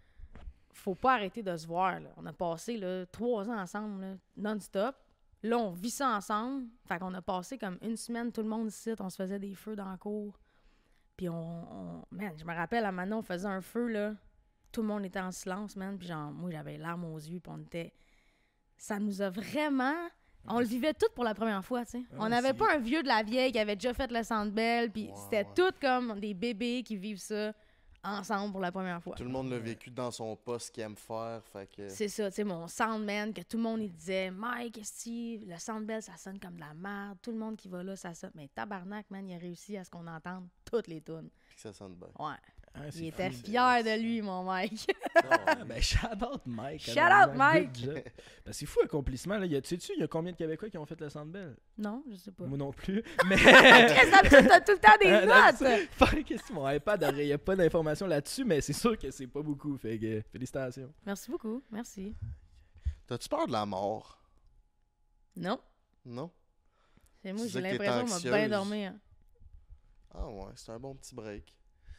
Faut pas arrêter de se voir, là. On a passé, là, 3 ans ensemble, là, non-stop. Là, on vit ça ensemble. Fait qu'on a passé comme une semaine, tout le monde ici, on se faisait des feux dans la cour. Puis man, je me rappelle, à Manon, on faisait un feu, là. Tout le monde était en silence, man. Puis genre, moi, j'avais les larmes aux yeux, puis on était... Ça nous a vraiment... On le vivait tout pour la première fois, tu sais. On n'avait pas un vieux de la vieille qui avait déjà fait le Centre Bell, puis c'était tout comme des bébés qui vivent ça ensemble pour la première fois. Tout le monde l'a vécu dans son poste qu'il aime faire, fait que... C'est ça, tu sais, mon soundman, que tout le monde, il disait « Mike, est-ce le Centre Bell, ça sonne comme de la merde. Tout le monde qui va là, ça sonne... » Mais tabarnak, man, il a réussi à ce qu'on entende toutes les tunes. Puis que ça sonne bien. Ouais. Ah, Il était fier de lui, mon Mike. Ben, shout out Mike. Shout out Mike. Ben, c'est fou l'accomplissement. Là. Tu sais-tu, il y a combien de Québécois qui ont fait le Centre Bell? Non, je sais pas. Moi non plus. Mais. T'as tout le temps des notes! Faire qu'est-ce que mon iPad, il n'y a pas d'informations là-dessus, mais c'est sûr que c'est pas beaucoup. Fait que félicitations. Merci beaucoup, merci. T'as-tu peur de la mort? Non. Non? C'est moi, Tu j'ai disais que t'es l'impression de anxieuse. bien dormir. Ah ouais, c'est un bon petit break.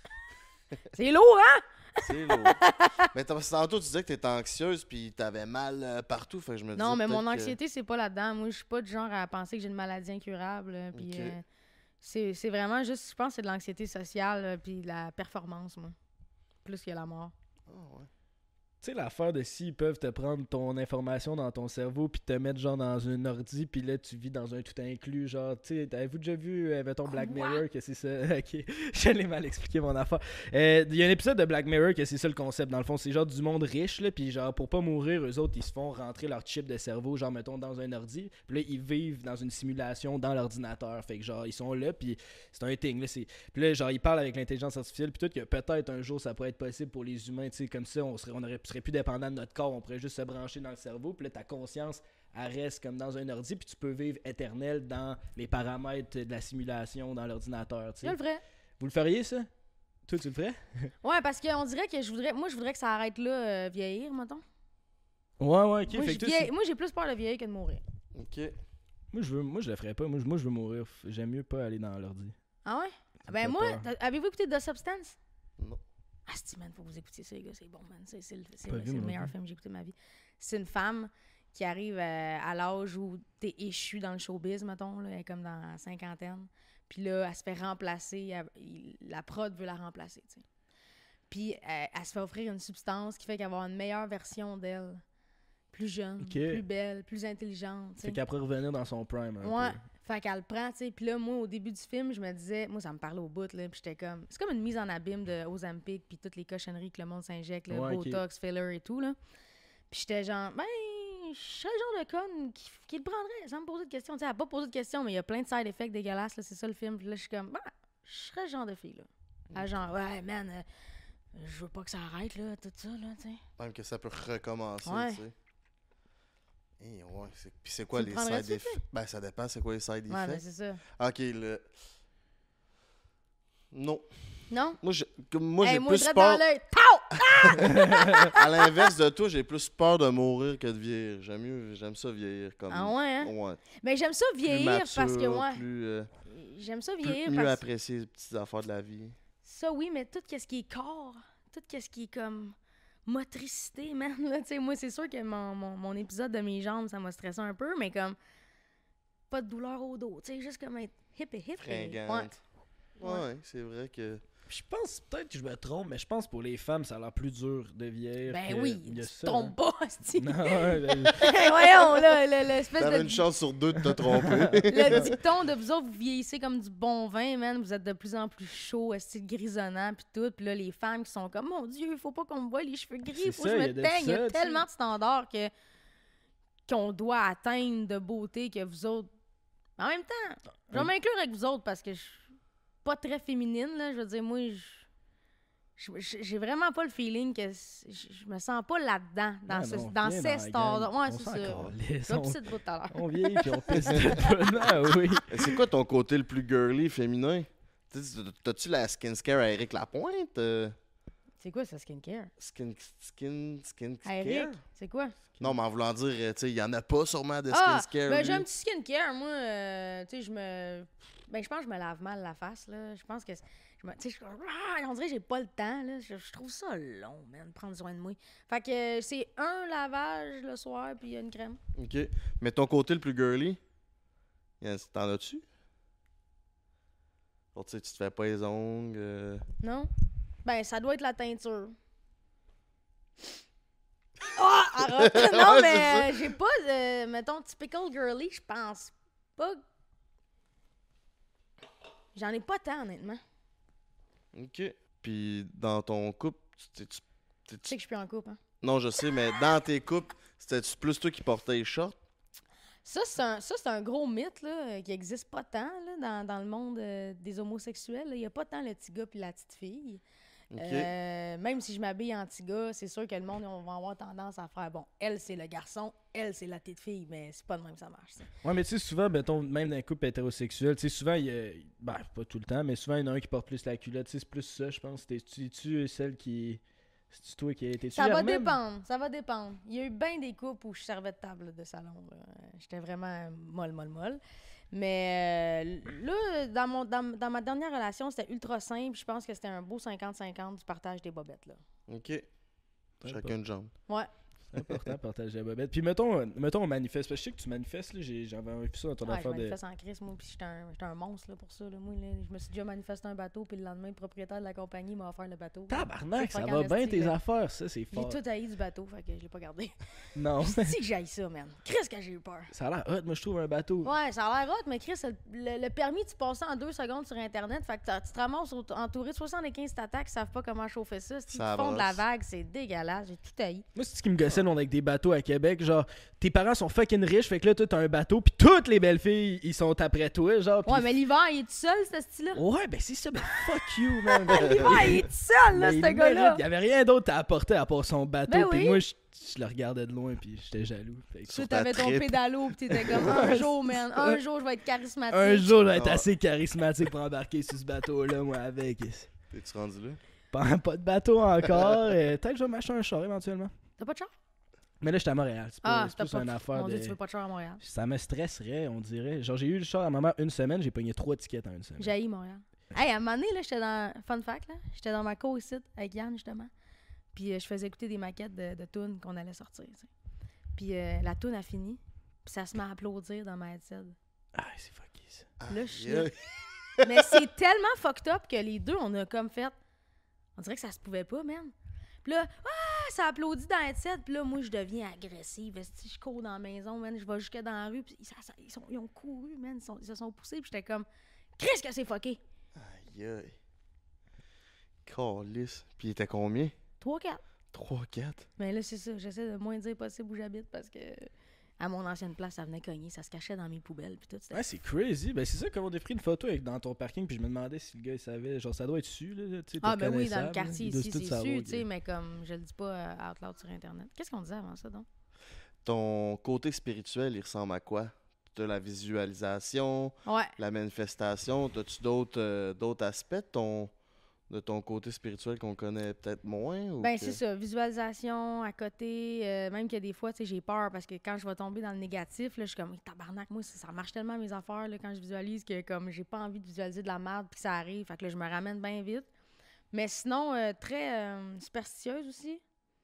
C'est lourd, hein? C'est lourd. Mais tantôt, tu disais que t'étais anxieuse puis t'avais mal partout, fait que je me disais Non, mais peut-être mon anxiété, c'est pas là-dedans. Moi, je suis pas du genre à penser que j'ai une maladie incurable. Puis Ok. c'est vraiment juste, je pense que c'est de l'anxiété sociale puis de la performance, moi. Plus que la mort. Ah ouais. Tu sais, l'affaire de s'ils peuvent te prendre ton information dans ton cerveau puis te mettre genre dans un ordi puis là tu vis dans un tout inclus, genre, tu sais, avez-vous déjà vu, mettons, Black Mirror, que c'est ça? Ok, je l'ai mal expliqué mon affaire. Il y a un épisode de Black Mirror que c'est ça le concept, dans le fond, c'est genre du monde riche, là, puis genre, pour pas mourir, eux autres, ils se font rentrer leur chip de cerveau, genre, mettons, dans un ordi, puis là, ils vivent dans une simulation dans l'ordinateur, fait que genre, ils sont là, puis c'est un thing, là, puis là, genre, ils parlent avec l'intelligence artificielle, puis tout, que peut-être un jour, ça pourrait être possible pour les humains, tu sais, comme ça, on serait plus dépendant de notre corps, on pourrait juste se brancher dans le cerveau, puis là ta conscience elle reste comme dans un ordi, puis tu peux vivre éternel dans les paramètres de la simulation dans l'ordinateur. C'est le vrai. Vous le feriez ça? Toi, tu le ferais? Ouais, parce qu'on dirait que je voudrais que ça arrête là, vieillir, mettons. Ouais, ok. Moi, Fait que toi, moi, j'ai plus peur de vieillir que de mourir. Ok. moi, je le ferais pas. Moi, je veux mourir. J'aime mieux pas aller dans l'ordi. Ah ouais? Ça me Ben fait moi, peur. avez-vous écouté The Substance? Non. Ah, c'est man, faut que vous écoutiez ça, les gars, c'est bon, man. C'est Pas vu, le moi meilleur non film que j'ai écouté de ma vie. C'est une femme qui arrive à l'âge où t'es échu dans le showbiz, mettons, là, elle est comme dans la cinquantaine. Puis là, elle se fait remplacer, la prod veut la remplacer, tu sais. Puis elle se fait offrir une substance qui fait qu'elle va avoir une meilleure version d'elle. Plus jeune, Ok. plus belle, plus intelligente, tu sais. Fait qu'après revenir dans son prime. Ouais. Fait qu'elle le prend, tu sais. Puis là, moi, au début du film, je me disais, moi, ça me parlait au bout, là. Puis j'étais comme, c'est comme une mise en abîme de Ozempic, puis toutes les cochonneries que le monde s'injecte, là, Ouais, ok. Botox, filler et tout, là. Puis j'étais genre, ben, je serais le genre de conne qui le prendrait sans me poser de questions. Tu sais, elle n'a pas posé de questions, mais il y a plein de side effects dégueulasses, là. C'est ça le film. Puis là, je suis comme, ben, je serais le genre de fille, là. Elle, genre, ouais, man, je veux pas que ça arrête, là, tout ça, là, tu sais. Même que ça peut recommencer, Ouais. tu sais. Et ouais, puis c'est quoi Tu le les prendrais-tu, side effects? Ben, ça dépend, c'est quoi les side Ouais, ben, effects? c'est ça. Ok, le... Non. Non? Moi, j'ai Hey, moi, plus direct peur... dans l'œil. Pow! À l'inverse de toi, j'ai plus peur de mourir que de vieillir. J'aime ça vieillir comme... Ah ouais, hein? Ouais. Ben, j'aime ça Plus vieillir mature, parce que, ouais. plus, J'aime ça plus- vieillir mieux parce que. apprécier les petites affaires de la vie. Ça, oui, mais tout ce qui est corps, tout ce qui est comme motricité, man, là, tu sais, moi, c'est sûr que mon épisode de mes jambes, ça m'a stressé un peu, mais comme, pas de douleur au dos, tu sais, juste comme être hip et hip. Fringante. Ouais. Ouais, c'est vrai que... Je pense, peut-être que je me trompe, mais je pense pour les femmes, ça a l'air plus dur de vieillir. Ben que- oui, il y a tu ça, te trompes pas, c'ti. hein. Non, ouais, ben, Voyons, là, l'espèce T'avais de... une chance sur deux de te tromper. Le dicton de vous autres, vous vieillissez comme du bon vin, man. Vous êtes de plus en plus chaud, style grisonnant, puis tout. Puis là, les femmes qui sont comme, mon Dieu, il faut pas qu'on me voie les cheveux gris, C'est faut que ça, je il y me a de teigne. Il y ça, a tu sais. tellement de standards qu'on doit atteindre de beauté que vous autres. En même temps, je vais m'inclure avec vous autres parce que je suis pas très féminine, là. Je veux dire, moi, j'ai vraiment pas le feeling que je me sens pas là-dedans, dans, Ah non, dans viens ces la standards. gang. Ouais, On c'est s'en ça. calisse, Je vais pisser de bout tout à l'heure. on vieillit puis on pisse de bonheur, oui. C'est quoi ton côté le plus girly féminin? T'as-tu la skin scare à Eric Lapointe? C'est quoi ça, skincare? Skin À Eric, scare? c'est quoi? Non, mais en voulant dire, tu sais, il y en a pas sûrement de skin Ah, scare. ben lui. j'ai un petit skincare, moi, tu sais, je pense que je me lave mal la face, là. Je pense que, tu sais, on dirait que j'ai pas le temps, là. Je trouve ça long, man, prendre soin de moi. Fait que c'est un lavage le soir, puis il y a une crème. OK. Mais ton côté le plus girly, t'en as-tu? Genre, tu sais, tu te fais pas les ongles. Non? Ben, ça doit être la teinture. Ah! Arrête! Non, Ouais, mais j'ai pas de, mettons, typical girly, je pense pas. J'en ai pas tant, honnêtement. OK. Puis dans ton couple, Tu sais que je suis plus en couple, hein? non, je sais, mais dans tes couples, c'était-tu plus toi qui portais les shorts? Ça, c'est un gros mythe là, qui existe pas tant là, dans le monde des homosexuels. Il n'y a pas tant le petit gars puis la petite fille. OK. Même si je m'habille en petit gars, c'est sûr que le monde on va avoir tendance à faire bon, elle c'est le garçon, elle c'est la petite fille, mais c'est pas de même que ça marche. Ça. Ouais, mais tu sais, souvent, mettons, même dans un couple hétérosexuel, tu sais, souvent, il y a. Ben, pas tout le temps, mais souvent, il y en a un qui porte plus la culotte. Tu sais, c'est plus ça, je pense. Tu celle qui. C'est-tu toi qui a été. Ça va dépendre, ça va dépendre. Il y a eu bien des couples où je servais de table de salon. Là. J'étais vraiment molle. Mais là, dans ma dernière relation, c'était ultra simple. Je pense que c'était un beau 50-50 du partage des bobettes. Là. OK. Chacun une jambe. Ouais. C'est important de partager la bobette. Puis mettons, on manifeste. Parce que je sais que tu manifestes, là. J'avais vu ça dans ton Ouais, je affaire de. manifeste en crise, moi, puis j'étais un monstre là, pour ça. Là. Moi, là, je me suis déjà manifesté un bateau, puis le lendemain, le propriétaire de la compagnie m'a offert le bateau. Tabarnak, C'est ça fuck va en bien esti, tes là. affaires, ça, c'est J'ai fort. tout haï du bateau, fait que je l'ai pas gardé. Non. Si que j'haïs ça, man. Chris, que j'ai eu peur. Ça a l'air hot, moi, je trouve un bateau. Ouais, ça a l'air hot, mais Chris, le permis, tu passes ça en 2 secondes sur Internet. Fait que tu te ramasses entouré de 75 tatas qui savent pas comment chauffer ça. Si Ça ils font de la avance. vague, c'est dégueulasse. J'ai tout haï. Moi, c'est ce qui me gossait, on avec des bateaux à Québec. Genre, tes parents sont fucking riches, fait que là, toi, t'as un bateau, pis toutes les belles filles, ils sont après toi, genre. pis- Ouais, mais l'hiver, il est tout seul, ce style-là. Ouais, ben c'est ça, ben fuck you, man. L'hiver, il est tout seul, là, Ben, ce il gars-là. mérite. Il y avait rien d'autre à apporter à part son bateau, Ben pis oui. moi, je le regardais de loin, pis j'étais jaloux. Fait que- Tu Sur ta t'avais ton trip. pédalo, pis t'étais comme un jour, man. Un jour, je vais être charismatique. Un jour, je vais être Ah. assez charismatique pour embarquer sur ce bateau-là, moi, avec. T'es-tu rendu là? Pas de bateau encore. Peut-être que je vais m'acheter un char éventuellement. T'as pas de char? Mais là, j'étais à Montréal. C'est pas, c'est t'as plus pas une affaire Mon Dieu, de... tu veux pas de char à Montréal. Ça me stresserait, on dirait. Genre, j'ai eu le char à ma mère une semaine, j'ai pogné 3 tickets en une semaine. J'ai Montréal. Hey, à un moment donné, là, j'étais dans... Fun fact, là, j'étais dans ma cour ici avec Yann, justement. Puis je faisais écouter des maquettes de tunes qu'on allait sortir, tu sais. Puis la tune a fini. Puis ça se met à applaudir dans ma headset. Ah, c'est fucké, ça. Là, je suis Aïe, là. Mais c'est tellement fucked up que les deux, on a comme fait... On dirait que ça se pouvait pas, man. Puis là, ça applaudit dans la headset. Puis là, moi, je deviens agressive. Si je cours dans la maison, man, je vais jusque dans la rue. Puis ils ont couru, man. Ils se sont poussés. Puis j'étais comme, qu'est-ce que c'est fucké? Aïe, aïe. Calisse. Puis il était combien? 3-4. 3-4. Mais là, c'est ça. J'essaie de moins dire possible où j'habite parce que à mon ancienne place, ça venait cogner. Ça se cachait dans mes poubelles. Puis tout. Ouais, c'est crazy. Ben, c'est ça, comme on a pris une photo dans ton parking, puis je me demandais si le gars, il savait. Genre, ça doit être su, là. Ben oui, dans le quartier ici, c'est su, tu sais, sais. mais comme je le dis pas out loud sur Internet. Qu'est-ce qu'on disait avant ça, donc? Ton côté spirituel, il ressemble à quoi? T'as la visualisation, Ouais. la manifestation. T'as-tu d'autres aspects de ton côté spirituel qu'on connaît peut-être moins? Ou Ben, que- c'est ça. Visualisation à côté. Même que des fois, tu sais, j'ai peur parce que quand je vais tomber dans le négatif, là, je suis comme, tabarnak, moi, ça marche tellement mes affaires là, quand je visualise que comme j'ai pas envie de visualiser de la merde puis que ça arrive. Fait que là, je me ramène bien vite. Mais sinon, très superstitieuse aussi.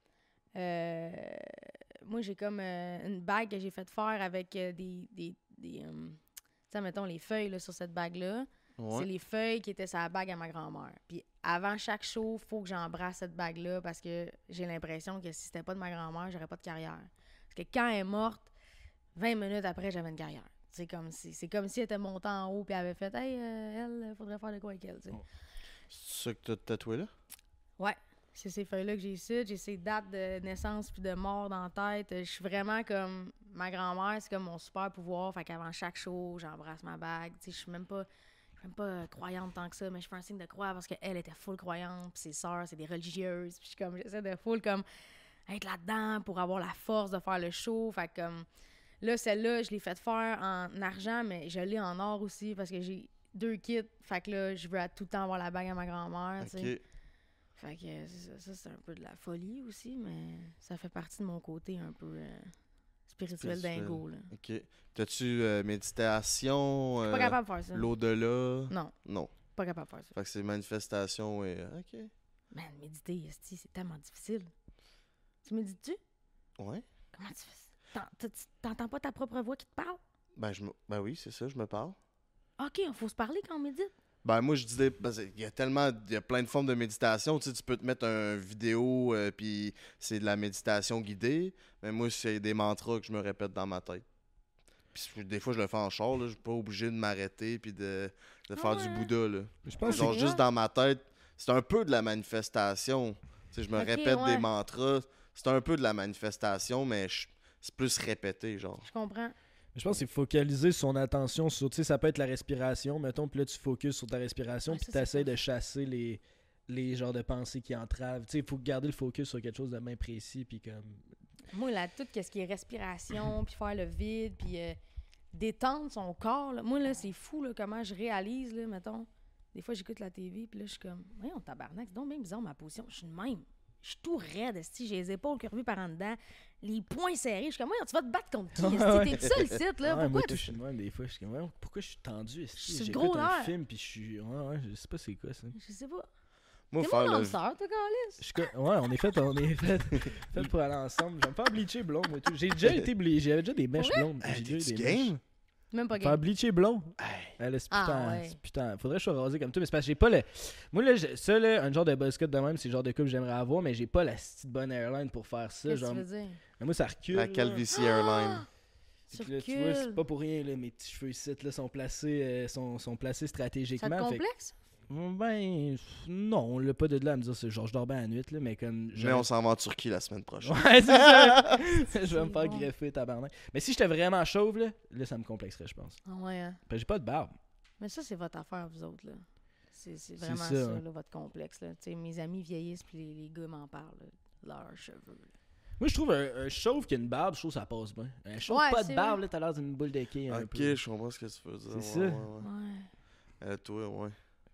Moi, j'ai comme une bague que j'ai fait faire avec des tu sais, mettons, les feuilles là, sur cette bague-là. Ouais. C'est les feuilles qui étaient sur la bague à ma grand-mère. Puis avant chaque show, il faut que j'embrasse cette bague-là parce que j'ai l'impression que si c'était pas de ma grand-mère, j'aurais pas de carrière. Parce que quand elle est morte, 20 minutes après, j'avais une carrière. C'est comme si elle était montée en haut puis elle avait fait « Hey, elle, faudrait faire de quoi avec elle. » C'est ça que t'as tatoué là? Ouais, c'est ces feuilles-là que j'ai ici. J'ai ces dates de naissance puis de mort dans la tête. Je suis vraiment comme... Ma grand-mère, c'est comme mon super pouvoir. Fait qu'avant chaque show, j'embrasse ma bague. Tu sais, je suis même pas croyante tant que ça, mais je fais un signe de croire parce qu'elle était full croyante, puis ses sœurs, c'est des religieuses. Puis j'essaie de full comme être là-dedans pour avoir la force de faire le show. Fait que comme... Là, celle-là, je l'ai faite faire en argent, mais je l'ai en or aussi parce que j'ai 2 kits. Fait que là, je veux à tout le temps avoir la bague à ma grand-mère, tu sais. Ok. Fait que ça, c'est un peu de la folie aussi, mais ça fait partie de mon côté un peu spirituel dingo, là. Ok. T'as-tu méditation, Je suis pas capable de faire ça. l'au-delà? Non, Non. pas capable de faire ça. Fait que c'est manifestation et... Ok. Man, méditer, esti, c'est tellement difficile. Tu médites-tu? Ouais. Comment tu fais ça? T'entends pas ta propre voix qui te parle? Ben oui, c'est ça, je me parle. OK, il faut se parler quand on médite. Ben moi je disais, il y a plein de formes de méditation, tu sais, tu peux te mettre un vidéo puis c'est de la méditation guidée, mais moi c'est des mantras que je me répète dans ma tête. Puis des fois je le fais en char, là, je suis pas obligé de m'arrêter puis de faire du Bouddha là. Je pense Genre c'est juste hot. dans ma tête, c'est un peu de la manifestation. Tu sais, je me Ok, répète ouais. des mantras, c'est un peu de la manifestation mais c'est plus répété genre. Je comprends. Je pense que c'est focaliser son attention sur, tu sais, ça peut être la respiration, mettons, puis là, tu focuses sur ta respiration, Ouais, puis ça, tu essaies c'est de chasser les genres de pensées qui entravent. Tu sais, il faut garder le focus sur quelque chose de bien précis, puis comme... Moi, là, tout ce qui est respiration, puis faire le vide, puis détendre son corps, là. Moi, là, c'est fou, là, comment je réalise, là, mettons. Des fois, j'écoute la TV, puis là, je suis comme, voyons, tabarnak, c'est donc bien bizarre ma position. Je suis de même. Je suis tout raide, esti, j'ai les épaules curvées par en dedans, les poings serrés. Je suis comme, voyons, tu vas te battre contre qui, esti? Ouais. T'es seul site, là. Ouais, Pourquoi moi, tu... je suis de même des fois, je suis comme, voyons, pourquoi je suis tendu, Je suis j'ai gros un d'air. film, puis je suis... Ouais, je sais pas c'est quoi, ça. Je sais pas. Moi T'es faire mon le lanceur, toi, Carlis? Ouais, on est fait pour aller ensemble. Je vais me faire bleacher blond, moi, tout. J'ai déjà été j'avais déjà des mèches Pour vrai? blondes. J'ai déjà eu T'es-tu des game? mèches. Même pas Faire game. bleacher blond. Hey. Là, c'est Ah, putain, ouais. c'est putain. Faudrait que je sois rasé comme toi, mais c'est parce que j'ai pas le. Moi, là, ça, là, un genre de buzz cut de même, c'est le genre de coupe que j'aimerais avoir, mais j'ai pas la petite bonne airline pour faire ça. Qu'est-ce que Genre... tu veux dire? Mais moi, ça recule. La là. Calvitie Airline. Puis Tu là, tu vois, c'est recules. pas pour rien, là, mes petits cheveux ici là, sont placés, sont placés Ça stratégiquement. te fait que- complexe? Ben, non, là, pas de là à me dire, c'est genre, je dors bien à la nuit, là, mais comme. Mais on s'en va en Turquie la semaine prochaine. Ouais, c'est ça. je vais C'est me faire bon. greffer, tabarnak. Mais si j'étais vraiment chauve, là, ça me complexerait, je pense. Ah ouais, hein. Parce que j'ai pas de barbe. Mais ça, c'est votre affaire, vous autres, là. C'est vraiment ça, ça, hein. là, votre complexe, là. Tu sais, mes amis vieillissent, puis les gars m'en parlent, là, leurs cheveux, là. Moi, je trouve un chauve qui a une barbe, je trouve que ça passe bien. Un chauve Ouais, pas c'est de barbe, vrai. là, t'as l'air d'une boule de quille un Ok, peu. je comprends ce que tu veux dire. C'est Ouais, ça. ouais, ouais. Ouais. Toi, ouais.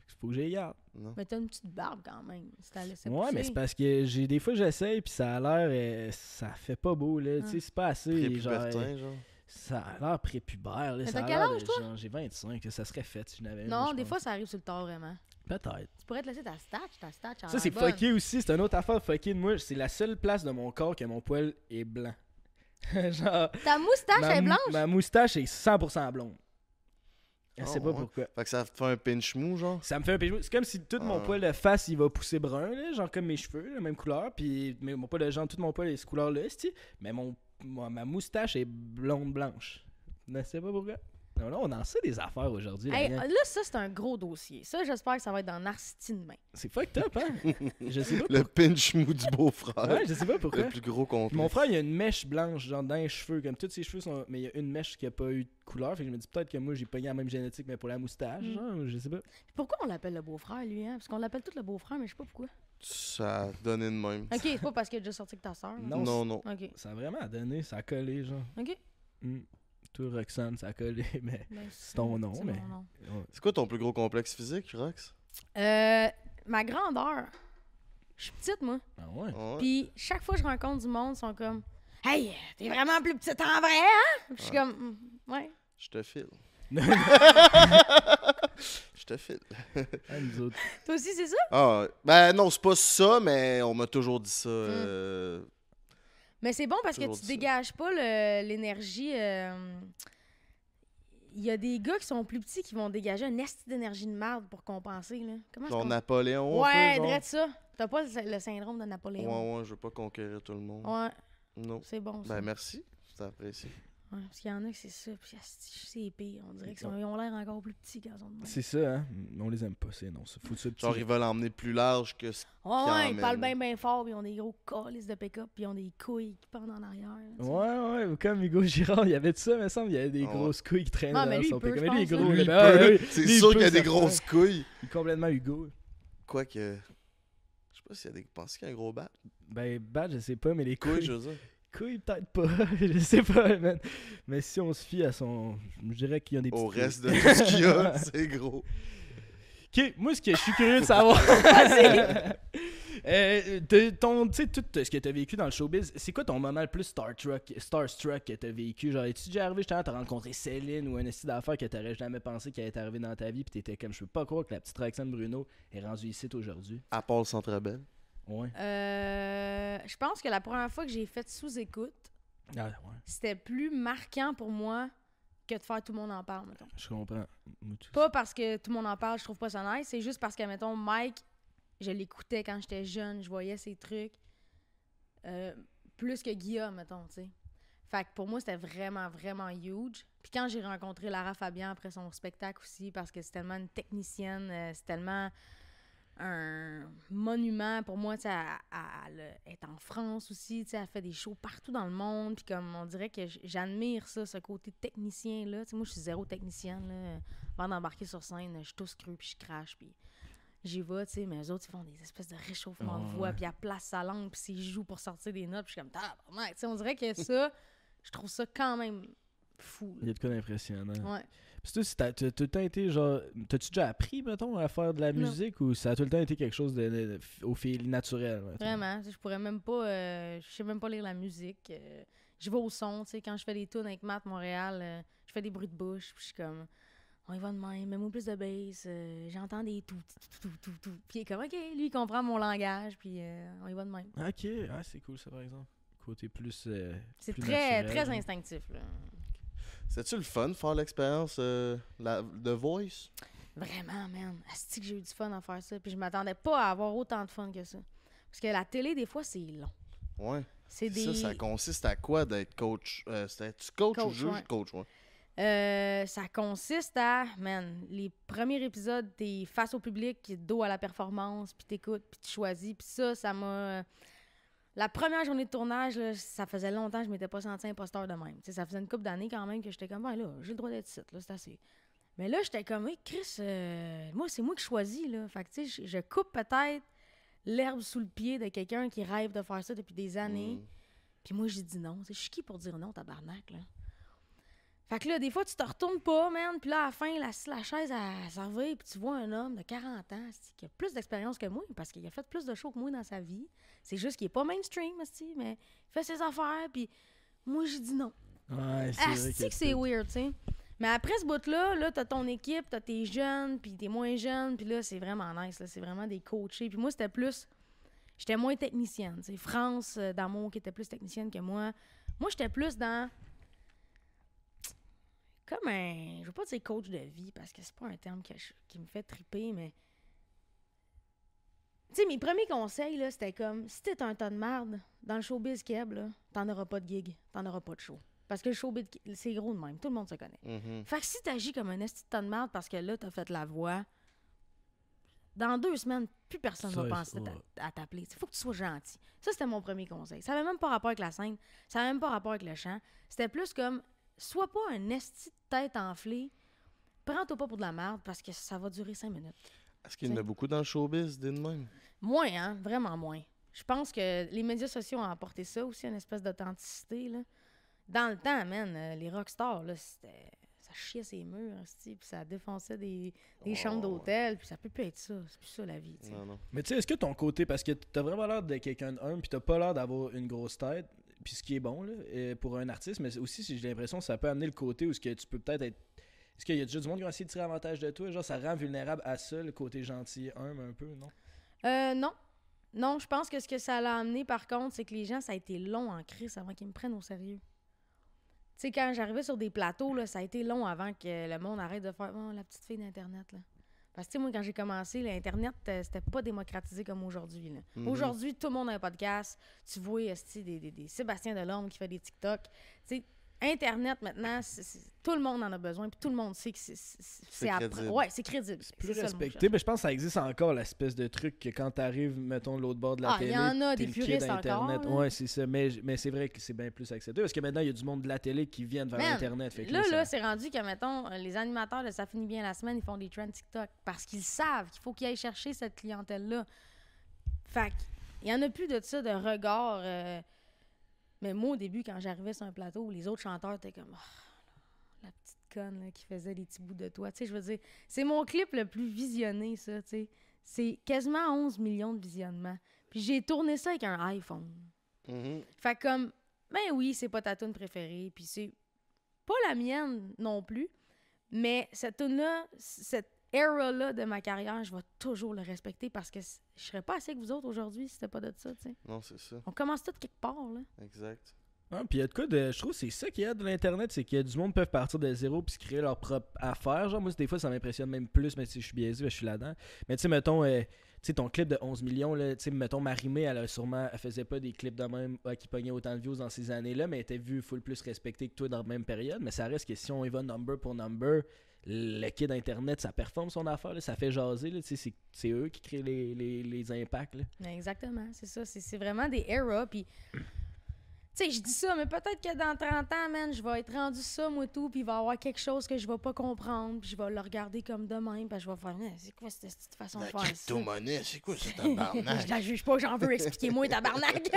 Faut que j'y garde. Non. Mais t'as une petite barbe quand même. Si t'as laissé Ouais, pousser. mais c'est parce que des fois j'essaye puis ça a l'air ça fait pas beau là, tu sais, c'est pas assez genre, Pré-pubertin, genre. ça a l'air prépubère là, Mais ça t'as a quel l'air âge, toi? genre, j'ai 25, ça serait fait si je n'avais Non, des fois, ça arrive sur le tard, vraiment. peut-être. Tu pourrais te laisser ta statch. Ça c'est fucké aussi, c'est une autre affaire fucké de moi, c'est la seule place de mon corps que mon poil est blanc. Genre Ta moustache est blanche? ma moustache est 100% blonde. Je sais pas ouais. pourquoi. Fait que ça te fait un pinch mou, genre. Ça me fait un peu. C'est comme si tout mon poil de face il va pousser brun, là, genre comme mes cheveux, la même couleur. Puis mon poil de genre, tout mon poil est cette couleur-là, mais ma moustache est blonde blanche. Je sais pas pourquoi. Non, là, on en sait des affaires aujourd'hui. Hey, là, là, ça, c'est un gros dossier. Ça, j'espère que ça va être dans Narcity demain. c'est fucked up, hein? Je sais pas Le pinch mou du beau-frère. Ouais, je sais pas pourquoi. Le plus gros complexe. Mon frère, il a une mèche blanche, genre dans les cheveux, comme tous ses cheveux sont. Mais il y a une mèche qui a pas eu de couleur. Fait que je me dis peut-être que moi, j'ai pogné la même génétique, mais pour la moustache, genre, je sais pas. Pourquoi on l'appelle le beau-frère, lui, hein? Parce qu'on l'appelle tout le beau-frère, mais je sais pas pourquoi. Ça a donné de même. Ok, c'est pas parce qu'il a déjà sorti avec ta soeur. Non, Non. Ok. Ça a vraiment donné, ça a collé, genre. Ok. Toi, Roxane, ça a collé, mais Ben, c'est ton nom, c'est mais. mon nom. Ouais. C'est quoi ton plus gros complexe physique, Rox? Ma grandeur. Je suis petite, moi. Ah ouais? Ouais. Puis chaque fois que je rencontre du monde, ils sont comme Hey, t'es vraiment plus petite en vrai, hein? Puis je suis comme ouais. Je te file. Je te file. Ah, nous autres. Toi aussi, c'est ça? Ah, ben non, c'est pas ça, mais on m'a toujours dit ça. Mais c'est bon parce que Toujours tu dit ça. dégages pas l'énergie. Il y a des gars qui sont plus petits qui vont dégager un esti d'énergie de merde pour compenser. Là. Comment Genre je Napoléon. Ouais, un peu, genre. drette ça. T'as pas le syndrome de Napoléon. Ouais, je veux pas conquérir tout le monde. Ouais, Non. c'est bon ça. Ben merci, c'est apprécié. Ouais, parce qu'il y en a que c'est ça. Puis esti, c'est pire. On dirait qu'ils ont l'air encore plus petits quand ils sont de même. C'est ça, hein? On les aime pas, c'est non. Ça fout ça petit. Genre, ils veulent l'emmener plus large que ce Ouais, qui ouais, ils emmène. parlent bien fort, puis ils ont des gros calices de pick-up, puis ils ont des couilles qui pendent en arrière. là, tu sais. Ouais, comme Hugo Girard, il y avait de ça, me semble. Il y avait des Ah ouais. grosses couilles qui traînaient Ah, mais dans lui, son il peut, pick-up. je Mais lui, il est pense, gros. Lui, là. Ben, il peut. ouais, C'est lui, il sûr peut, qu'il y a des certain. grosses couilles. Il est complètement Hugo. Quoique. Je sais pas s'il y a des. Penses qu'il y a un gros bat? Ben, bad, je sais pas, mais les Couilles, couilles. je veux dire. Couilles, peut-être pas. Je sais pas, man. Mais si on se fie à son. Je dirais qu'il y a des petites Au couilles. reste de tout ce qu'il y a, c'est gros. Ok, moi, ce que je suis curieux de savoir. Tu sais, tout ce que t'as vécu dans le showbiz, c'est quoi ton moment le plus starstruck que t'as vécu? Genre, es-tu déjà arrivé, justement, t'as rencontré Céline ou un esti d'affaires que t'aurais jamais pensé qu'elle allait arrivé dans ta vie, pis t'étais comme, je peux pas croire que la petite Roxane Bruno est rendue ici aujourd'hui. À part le Centre Bell. Ouais. Je pense que la première fois que j'ai fait sous-écoute, Ah, ouais, c'était plus marquant pour moi que de faire tout le monde en parle, mettons. je comprends. Moi, tout Pas parce que tout le monde en parle, je trouve pas ça nice, c'est juste parce que, mettons, Mike, je l'écoutais quand j'étais jeune, je voyais ses trucs. Plus que Guillaume, mettons, tu sais. Fait que pour moi, c'était vraiment, vraiment huge. Puis quand j'ai rencontré Lara Fabian après son spectacle aussi, parce que c'est tellement une technicienne, c'est tellement un monument pour moi, tu sais, elle est en France aussi, tu sais, elle fait des shows partout dans le monde, puis comme on dirait que j'admire ça, ce côté technicien-là. Tu sais, moi, je suis zéro technicienne, là. Avant d'embarquer sur scène, je tousse cru, puis je crache, puis j'y vais, tu sais, mais eux autres, ils font des espèces de réchauffement de voix, puis elle place sa langue, puis ses joues pour sortir des notes, puis je suis comme, tabarnak, tu sais, on dirait que ça, je trouve ça quand même fou, Il y là. a de quoi d'impressionnant. Ouais. Pis toi, t'as tout le temps été genre. T'as-tu déjà appris, mettons, à faire de la Non. musique ou ça a tout le temps été quelque chose au fil naturel? mettons? Vraiment, tu sais, je pourrais même pas, je sais même pas lire la musique. Je vais au son, tu sais, quand je fais des tunes avec Matt Montréal, je fais des bruits de bouche, puis je suis comme, on y va de même, mets-moi plus de bass, j'entends des tout. Puis il est comme, ok, lui il comprend mon langage, puis on y va de même. Ok, ah, c'est cool ça par exemple. Côté plus. C'est plus très, naturel, très genre. instinctif, là. C'est-tu le fun de faire l'expérience de Voice? Vraiment, man. Asti que j'ai eu du fun à faire ça, puis je m'attendais pas à avoir autant de fun que ça. Parce que la télé, des fois, c'est long. Ouais. C'est des... Ça consiste à quoi d'être coach? C'était-tu coach ou Coach, juge? ouais. Coach, ouais. Ça consiste à, man, les premiers épisodes, t'es face au public, dos à la performance, puis t'écoutes, puis tu choisis. Puis ça m'a... La première journée de tournage, là, ça faisait longtemps que je m'étais pas senti imposteur de même. T'sais, ça faisait une couple d'années quand même que j'étais comme, ben là, j'ai le droit d'être ici, là, c'est assez. Mais là, j'étais comme, hey, Chris, moi, c'est moi qui choisis, là. Fait que, tu sais, je coupe peut-être l'herbe sous le pied de quelqu'un qui rêve de faire ça depuis des années. Puis moi, j'ai dit non. Je suis qui pour dire non, tabarnak, là? Fait que là, des fois, tu te retournes pas, man. Puis là, à la fin, la chaise, elle s'en va. Puis tu vois un homme de 40 ans qui a plus d'expérience que moi parce qu'il a fait plus de shows que moi dans sa vie. C'est juste qu'il est pas mainstream, mais il fait ses affaires. Puis moi, j'ai dit non. Ouais, c'est vrai Que c'est weird, tu sais. Mais après ce bout-là, là, t'as ton équipe, t'as tes jeunes, puis t'es moins jeune. Puis là, c'est vraiment nice. Là. C'est vraiment des coachés. Puis moi, c'était plus... J'étais moins technicienne. Tu sais. France D'Amour qui était plus technicienne que moi. Moi, j'étais plus dans... Comme un... Je veux pas dire coach de vie, parce que c'est pas un terme qui me fait triper, mais... Tu sais, mes premiers conseils, là, c'était comme... Si t'es un tas de merde, dans le showbiz keb, là, t'en auras pas de gig, t'en auras pas de show. Parce que le showbiz, c'est gros de même. Tout le monde se connaît. Mhm. Fait que si t'agis comme un esti de tas de merde parce que là, t'as fait la voix, dans 2 semaines, plus personne va penser à t'appeler. Il faut que tu sois gentil. Ça, c'était mon premier conseil. Ça avait même pas rapport avec la scène. Ça avait même pas rapport avec le chant. C'était plus comme... Sois pas un esti de tête enflée. Prends-toi pas pour de la merde parce que ça va durer 5 minutes. Est-ce qu'il y en a beaucoup dans le showbiz, dis de même? Moins, hein? Vraiment moins. Je pense que les médias sociaux ont apporté ça aussi, une espèce d'authenticité, là. Dans le temps, man, les rockstars, là, c'était... Ça chiait ses murs, puis ça défonçait des chambres d'hôtel, puis ça peut plus être ça. C'est plus ça, la vie, tu sais. Non. Mais tu sais, est-ce que ton côté, parce que t'as vraiment l'air de quelqu'un d'humble, puis t'as pas l'air d'avoir une grosse tête, puis ce qui est bon là, pour un artiste, mais aussi, j'ai l'impression que ça peut amener le côté où ce que tu peux peut-être être... Est-ce qu'il y a déjà du monde qui va essayer de tirer avantage de toi? Genre, ça rend vulnérable à ça, le côté gentil, humble un peu, non? Non. Non, je pense que ce que ça l'a amené, par contre, c'est que les gens, ça a été long en crise avant qu'ils me prennent au sérieux. Tu sais, quand j'arrivais sur des plateaux, là, ça a été long avant que le monde arrête de faire « Oh, la petite fille d'Internet, là. » Parce que, tu sais, moi, quand j'ai commencé, l'Internet, c'était pas démocratisé comme aujourd'hui, là. Mhm. Aujourd'hui, tout le monde a un podcast. Tu vois, des Sébastien Delorme qui fait des TikTok. Tu sais, Internet, maintenant, tout le monde en a besoin, puis tout le monde sait que c'est crédible. Ouais, c'est crédible. C'est plus ça le mot que je respecté, mais je pense que ça existe encore, l'espèce de truc que quand t'arrives, mettons, de l'autre bord de la télé, il y en a t'es des le kid puristes Internet. encore, là. Ouais, c'est ça, mais c'est vrai que c'est bien plus accepté, parce que maintenant, il y a du monde de la télé qui viennent vers Man, Internet. Fait que là, ça- c'est rendu que, mettons, les animateurs de Ça finit bien la semaine, ils font des trends TikTok parce qu'ils savent qu'il faut qu'ils aillent chercher cette clientèle-là. Fait il y en a plus de ça, de regard. Mais moi, au début, quand j'arrivais sur un plateau, les autres chanteurs étaient comme la petite conne là, qui faisait des petits bouts de toi. Tu sais, je veux dire, c'est mon clip le plus visionné, ça, tu sais. C'est quasiment 11 millions de visionnements. Puis j'ai tourné ça avec un iPhone. Mhm. Fait comme, ben oui, c'est pas ta tune préférée, puis c'est pas la mienne non plus, mais cette tune-là, cette era-là de ma carrière, je vais toujours le respecter parce que je serais pas assez avec vous autres aujourd'hui si c'était pas de ça, tu sais. Non, c'est ça. On commence tout quelque part, là. Exact. Ah, puis il y a de quoi de. Je trouve que c'est ça qu'il y a de l'Internet, c'est qu'il y a du monde qui peuvent partir de zéro puis se créer leur propre affaire. Genre, moi, des fois, ça m'impressionne même plus, mais si je suis biaisé, je suis là-dedans. Mais tu sais, mettons, tu sais, ton clip de 11 millions, là, tu sais, mettons, Marie-Mé, elle faisait pas des clips de même qui pognaient autant de views dans ces années-là, mais elle était vue full plus respectée que toi dans la même période. Mais ça reste que si on y va number pour number, le kid Internet, ça performe son affaire, là, ça fait jaser, là, tu sais, c'est eux qui créent les impacts, là. Exactement, c'est ça. C'est vraiment des eras, puis... Tu sais, je dis ça, mais peut-être que dans 30 ans, man, je vais être rendu ça, moi, tout, puis il va y avoir quelque chose que je vais pas comprendre, puis je vais le regarder comme de même, puis je vais faire « C'est quoi cette petite façon de La faire ça? » crypto-monnaie, c'est quoi ce tabarnak? Je la juge pas, j'en veux, expliquez-moi, tabarnak!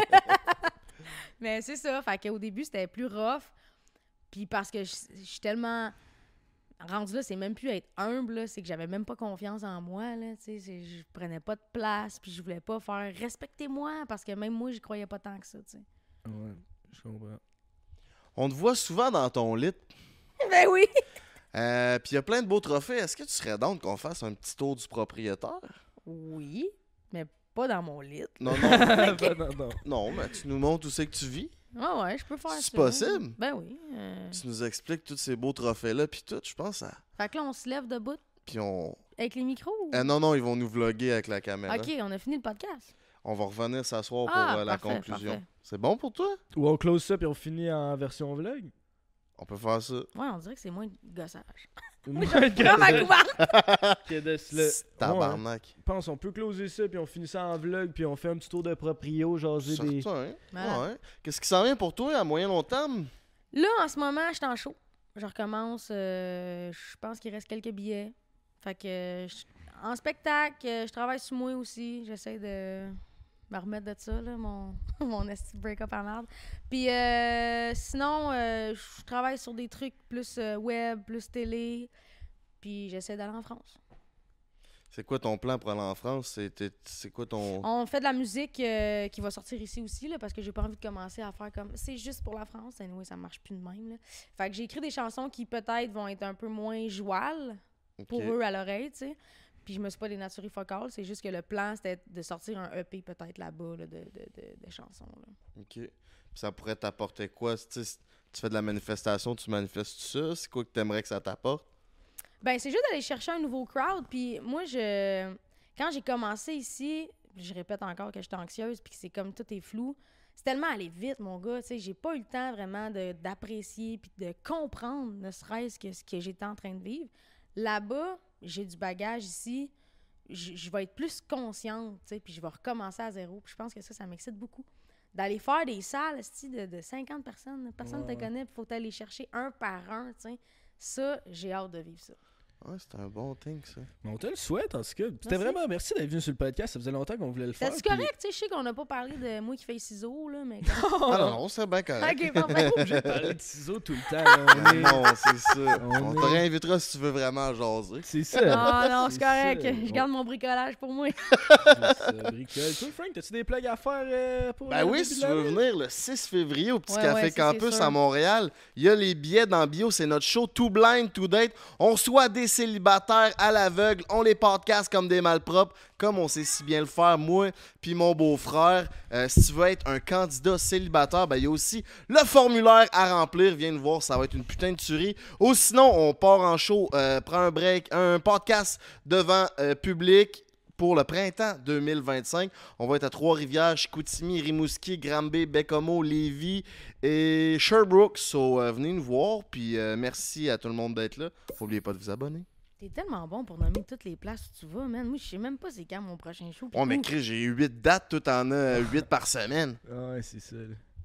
Mais c'est ça, fait qu'au début, c'était plus rough, puis parce que je suis tellement... Rendu là, c'est même plus être humble, là, c'est que j'avais même pas confiance en moi, là, tu sais, je prenais pas de place, puis je voulais pas faire « Respectez-moi », parce que même moi, j'y croyais pas tant que ça, tu sais. Ouais, je comprends. On te voit souvent dans ton lit. Ben oui! Puis il y a plein de beaux trophées. Est-ce que tu serais down qu'on fasse un petit tour du propriétaire? Oui, mais pas dans mon lit. Non. non. Non, mais tu nous montres où c'est que tu vis. Ah ouais, je peux faire ça. C'est possible? Ben oui. Tu nous expliques tous ces beaux trophées-là, puis tout, je pense. Fait que là, on se lève debout Puis on... avec les micros? ou- non, ils vont nous vlogger avec la caméra. OK, on a fini le podcast. On va revenir s'asseoir pour Ah, la parfait, conclusion. parfait. C'est bon pour toi? Ou on close ça puis on finit en version vlog. On peut faire ça. Ouais, on dirait que c'est moins de gossage. Moins Prends ma couverte! que de se le... Tabarnak. Je pense on peut closer ça puis on finit ça en vlog puis on fait un petit tour de proprio, jaser des... Certain. Voilà. Ouais. Qu'est-ce qui s'en vient pour toi à moyen long terme? Là, en ce moment, je suis en show. Je recommence. Je pense qu'il reste quelques billets. Fait que en spectacle, je travaille sur moi aussi. J'essaie de me remettre de ça, là, mon esti de break-up à merde. Puis sinon, je travaille sur des trucs plus web, plus télé. Puis j'essaie d'aller en France. C'est quoi ton plan pour aller en France? C'est quoi ton... On fait de la musique qui va sortir ici aussi, là, parce que j'ai pas envie de commencer à faire comme c'est juste pour la France. Anyway, ça marche plus de même. Là. Fait que j'ai écrit des chansons qui peut-être vont être un peu moins jouales pour eux à l'oreille, tu sais. Puis je me suis pas dénaturée focal. C'est juste que le plan, c'était de sortir un EP peut-être là-bas là, de chansons. Là. OK. Puis ça pourrait t'apporter quoi? Tu fais de la manifestation, tu manifestes ça? C'est quoi que t'aimerais que ça t'apporte? Ben, c'est juste d'aller chercher un nouveau crowd. Puis moi, quand j'ai commencé ici, je répète encore que j'étais anxieuse, puis que c'est comme tout est flou. C'est tellement allé vite, mon gars. Tu sais, j'ai pas eu le temps vraiment d'apprécier puis de comprendre, ne serait-ce que ce que j'étais en train de vivre. Là-bas, j'ai du bagage ici. Je vais être plus consciente, tu sais, puis je vais recommencer à zéro. Puis je pense que ça m'excite beaucoup. D'aller faire des salles de 50 personnes. Personne ne te connaît, puis il faut aller chercher un par un, tu sais. Ça, j'ai hâte de vivre ça. Ouais, c'est un bon thing, ça. On te le souhaite, en tout cas. C'était vraiment... Merci d'être venu sur le podcast. Ça faisait longtemps qu'on voulait le faire. C'est correct, tu sais, je sais qu'on n'a pas parlé de moi qui fais ciseaux, là, mais... Ah non, c'est bien correct. OK, parfait. J'ai parlé de ciseaux tout le temps. Là. Non, c'est ça. On te est- réinvitera si tu veux vraiment jaser. C'est ça. Non, c'est correct. ça. Je garde mon bricolage pour moi. Bricole. Toi, Frank, as-tu des plugs à faire pour Ben le oui, début si de tu veux l'année? venir le 6 février au Petit Ouais, Café ouais, ça, c'est Campus sûr. à Montréal, il y a les billets dans bio, c'est notre show Too Blind, Too Date. On reçoit des célibataires à l'aveugle, on les podcast comme des malpropres, comme on sait si bien le faire, moi puis mon beau-frère. Si tu veux être un candidat célibataire, ben il y a aussi le formulaire à remplir. Viens nous voir, ça va être une putain de tuerie. Ou sinon, on part en show, prend un break, un podcast devant public. Pour le printemps 2025, on va être à Trois-Rivières, Chicoutimi, Rimouski, Granby, Bécomo, Lévis et Sherbrooke. So, venez nous voir, puis merci à tout le monde d'être là. N'oubliez pas de vous abonner. T'es tellement bon pour nommer toutes les places où tu vas, man. Moi, je sais même pas c'est quand mon prochain show. Ouais, mais Chris, j'ai 8 dates, tout en a 8 par semaine. Ouais, c'est ça.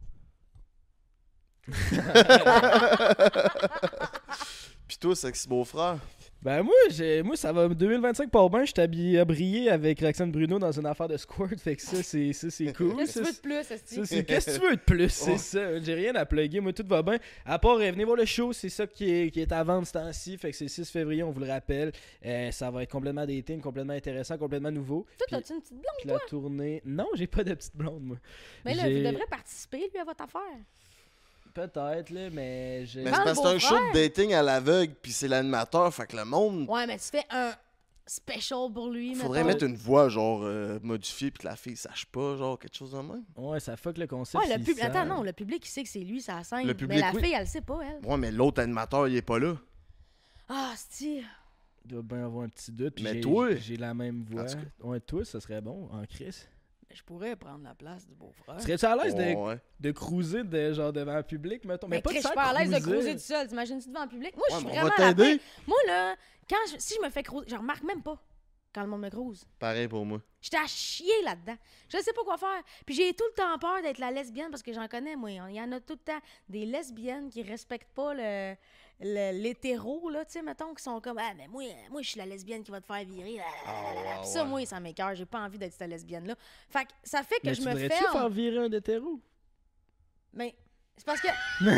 Là. Puis toi, sexy beau-frère. Ben moi ça va 2025 pas bien, je suis habillé à briller avec Roxane Bruno dans une affaire de squirt, fait que ça c'est cool. Qu'est-ce que tu veux Ça, de plus, esti? Qu'est-ce que tu veux de plus, c'est Ouais. ça. J'ai rien à plugger, moi tout va bien. À part venez voir le show, c'est ça qui est à vendre ce temps-ci, fait que c'est le 6 février, on vous le rappelle. Ça va être complètement dating, complètement intéressant, complètement nouveau. Toi, Puis- t'as-tu une petite blonde? puis la tournée, non, j'ai pas de petite blonde moi. Mais là, J'ai- vous devrez participer, lui, à votre affaire. Peut-être là, mais j'ai Mais Parle c'est parce que c'est un beau-frère. show de dating à l'aveugle, puis c'est l'animateur, fait que le monde. Ouais, mais tu fais un special pour lui, Faudrait mettons. mettre une voix, genre, modifiée, puis que la fille sache pas, genre, quelque chose de même. Ouais, ça fuck le concept. Ouais, le s'il public. sent. Attends, non, le public, il sait que c'est lui, ça scène. Le Mais public, la oui. fille, elle le sait pas, elle. Ouais, mais l'autre animateur, il est pas là. Ah, c'est Il doit bien avoir un petit doute. puis Mais j'ai- toi- j'ai la même voix. En tout Ouais, toi, ça serait bon en Chris. Je pourrais prendre la place du beau-frère. Serais-tu à l'aise Ouais. de cruiser genre devant le public, mettons? Mais pas Chris, de je suis pas à l'aise de cruiser tout seul. T'imagines-tu devant le public? Moi, je Ouais, suis mais on vraiment va la t'aider. paix. Moi, là, si je me fais cruiser, je remarque même pas quand le monde me cruise. Pareil pour moi. J'étais à chier là-dedans. Je sais pas quoi faire. Puis j'ai tout le temps peur d'être la lesbienne parce que j'en connais, moi. Il y en a tout le temps des lesbiennes qui respectent pas l'hétéro, là, tu sais, mettons, qui sont comme, ah, mais moi, je suis la lesbienne qui va te faire virer. Puis ça, ouais. moi, ça m'écoeure. J'ai pas envie d'être cette lesbienne-là. Fait que ça fait que Mais je tu me voudrais-tu ferme. faire virer un hétéro? Mais c'est parce que.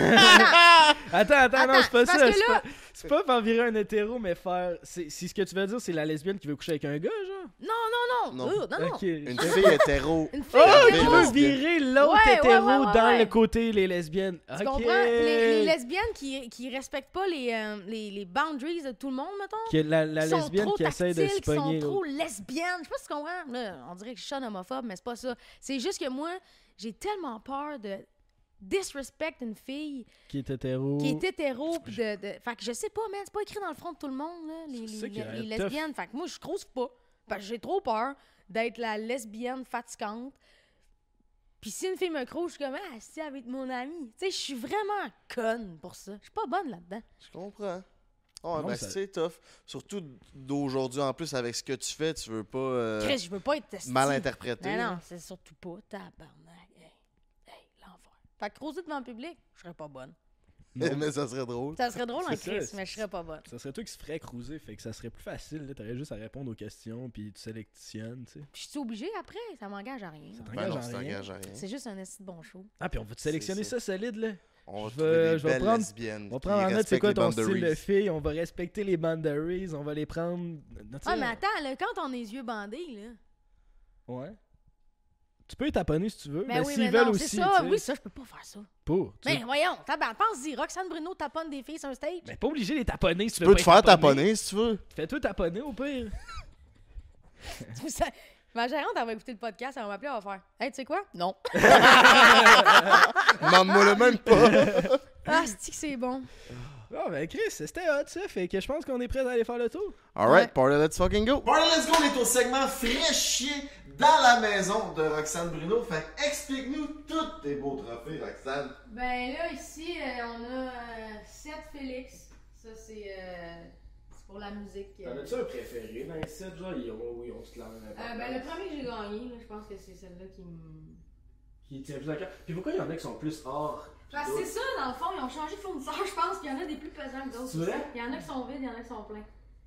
Attends, non, c'est pas parce ça. que là- C'est pas faire virer un hétéro, mais faire. Si ce que tu veux dire, c'est la lesbienne qui veut coucher avec un gars, genre? Non. Non. Non. Ok. Une fille hétéro. Une fille Oh, hétéro. tu veux virer l'autre Ouais, hétéro ouais, dans ouais. le côté les lesbiennes. Tu Ok. comprends? Les lesbiennes qui respectent pas les boundaries de tout le monde, mettons. Que la Qui sont lesbienne trop qui essaie de se tactiles, qui sont pogner. trop lesbiennes. Je sais pas si tu comprends. Là, on dirait que je suis homophobe, mais c'est pas ça. C'est juste que moi, j'ai tellement peur de disrespect une fille Qui est hétéro. qui est hétéro. Pis Fait que je sais pas, man, c'est pas écrit dans le front de tout le monde, là, les, C'est ça qui est les tough. lesbiennes. Fait que moi, je crouse pas. Parce que j'ai trop peur d'être la lesbienne fatigante. Puis si une fille me crouse, je suis comme, ah, si, avec mon ami. Tu sais, je suis vraiment conne pour ça. Je suis pas bonne là-dedans. Je comprends. Oh, Non, ben ça- c'est tough. Surtout d'aujourd'hui, en plus, avec ce que tu fais, tu veux pas Chris, je veux pas être testé. mal interpréter. Mais là. non, c'est surtout pas tabarnak. Hey, l'enfer. Fait que croiser devant le public, je serais pas bonne. Mais ça serait drôle. Ça serait drôle en C'est ça, crise, mais je serais pas bonne. Ça serait toi qui se ferais cruiser, fait que ça serait plus facile. Là. T'aurais juste à répondre aux questions, puis tu sélectionnes, tu sais. Puis je suis obligée après, ça m'engage à rien. Ça là. t'engage Ben non, en ça rien. t'engage à rien. C'est juste un esti de bon show. Ah, puis on va te sélectionner C'est ça solide, là. On va Je trouver vais- des je vais belles prendre- lesbiennes. On va qui prendre en note c'est respectent quoi les ton style de boundaries. fille, on va respecter les boundaries, on va les prendre... tu sais, Ah, mais attends, là, quand on a les yeux bandés, là. Ouais. Tu peux les taponner si tu veux, Ben mais oui, s'ils mais veulent non, aussi, c'est ça. tu sais, Oui, ça, je peux pas faire ça. pour. Tu Mais voyons, pense-y, Roxane Bruno taponne des filles sur un stage. mais pas obligé de les taponner si tu Tu veux peux pas te les faire taponner si tu veux. Fais-toi taponner au pire. Ça- Ma gérante, elle va écouter le podcast, elle va m'appeler, elle va faire hey, tu sais quoi? Non. Maman le même pas. Ah, c'est bon. Bon, ben Chris, c'était hot ça, fait que je pense qu'on est prêt à aller faire le tour. Alright, party let's fucking go. Party let's go, on est au segment fraîchier dans la maison de Roxane Bruno. Fait que explique-nous tous tes beaux trophées, Roxane. Ben là, ici, on a 7 Félix. Ça, c'est pour la musique. as-tu un préféré dans les 7 genre ils ont toute la même Ben, le premier que j'ai gagné, là, je pense que c'est celle-là qui me. Qui tient plus à cœur. Puis pourquoi il y en a qui sont plus hors? Parce que c'est ça, dans le fond, ils ont changé de fournisseur, je pense qu'il y en a des plus pesants que d'autres. C'est vrai? Il y en a qui sont vides, il y en a qui sont pleins.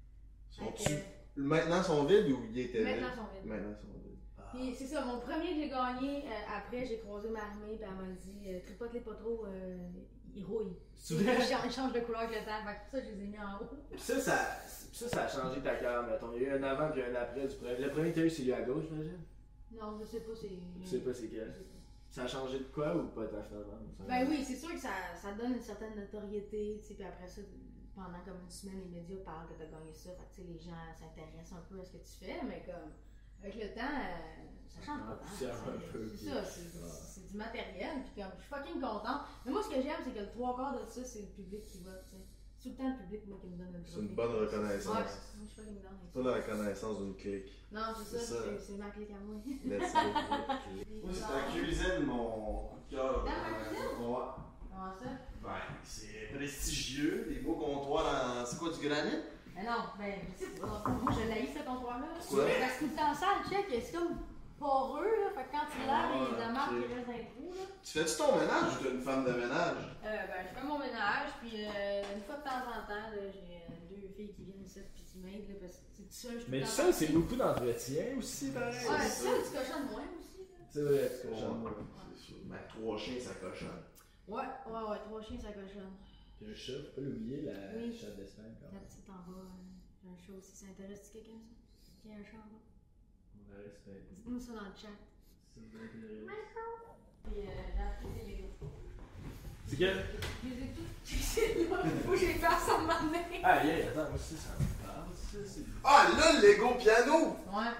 Sont-tu maintenant sont vides ou ils étaient vides? Maintenant, ils sont vides. Maintenant ils sont vides. Puis c'est ça, mon premier que j'ai gagné, après j'ai croisé Marie, puis elle m'a dit tripote-les pas trop, ils rouillent. C'est vrai? Ils changent de couleur avec le temps, fait que pour ça je les ai mis en haut. Puis ça a changé ta carrière, mettons. Il y a eu un avant puis un après du premier. Le premier que t'as eu, c'est lui à gauche, j'imagine? Non, je sais pas, c'est. Tu sais pas c'est quel? Ça a changé de quoi ou pas ta finalement? Ben oui, c'est sûr que ça donne une certaine notoriété, tu sais, puis après ça, pendant comme une semaine, les médias parlent que t'as gagné ça, fait que tu sais, les gens s'intéressent un peu à ce que tu fais, mais comme, avec le temps, ça change pas tant. C'est ça, c'est du matériel, puis comme, je suis fucking contente. Mais moi, ce que j'aime, c'est que le 3/4 de ça, c'est le public qui vote, tu sais. C'est tout le temps le public, moi, qui me donne le trophée. C'est une bonne reconnaissance. Ouais, moi, je suis fucking down avec C'est pas la reconnaissance d'une clique. Non, c'est c'est ça, ça. c'est ma clique à moi. Let's go. Moi, c'est ta cuisine, mon coup de cœur. Dans ma cuisine? Ouais. Comment ça? Ben, c'est prestigieux, des beaux comptoirs dans. C'est quoi, du granit? Mais non, ben, c'est pas. Moi, je l'haïs ce comptoir-là. Pourquoi? Parce que tout le temps sale, check, c'est comme poreux, là. Fait que quand tu laves, il y a de la marque ok. qui reste dans les trous, là. Tu fais-tu ton ménage ou t'es une femme de ménage? Ben, je fais mon ménage, puis une fois de temps en temps, là, j'ai 2 filles qui viennent ici, puis qui m'aident, là, parce que c'est tout seul, je peux Mais pas ça, en c'est faire. beaucoup d'entretien aussi, pareil. Ouais, ça, tu cochonnes moins aussi, là. C'est vrai, tu Ouais, cochonnes. c'est sûr. Ben, 3 chiens, ça cochonne. Ouais, 3 chiens, ça cochonne. Puis un chat, faut pas l'oublier, la Oui. chatte d'Espagne. quand La même. petite en bas, j'ai un chat aussi, ça intéresse quelqu'un, ça? Qui a un chat en bas? On la respecte. Dites-nous ça dans le chat. C'est bien intéressant. Puis j'ai acheté des Legos. C'est quel? Je les ai tous fixés là. Faut que j'ai fait ça m'amener. Ah, yeah, attends, moi aussi, ça me parle, ça, c'est... Ah, là, le Lego piano! Ouais.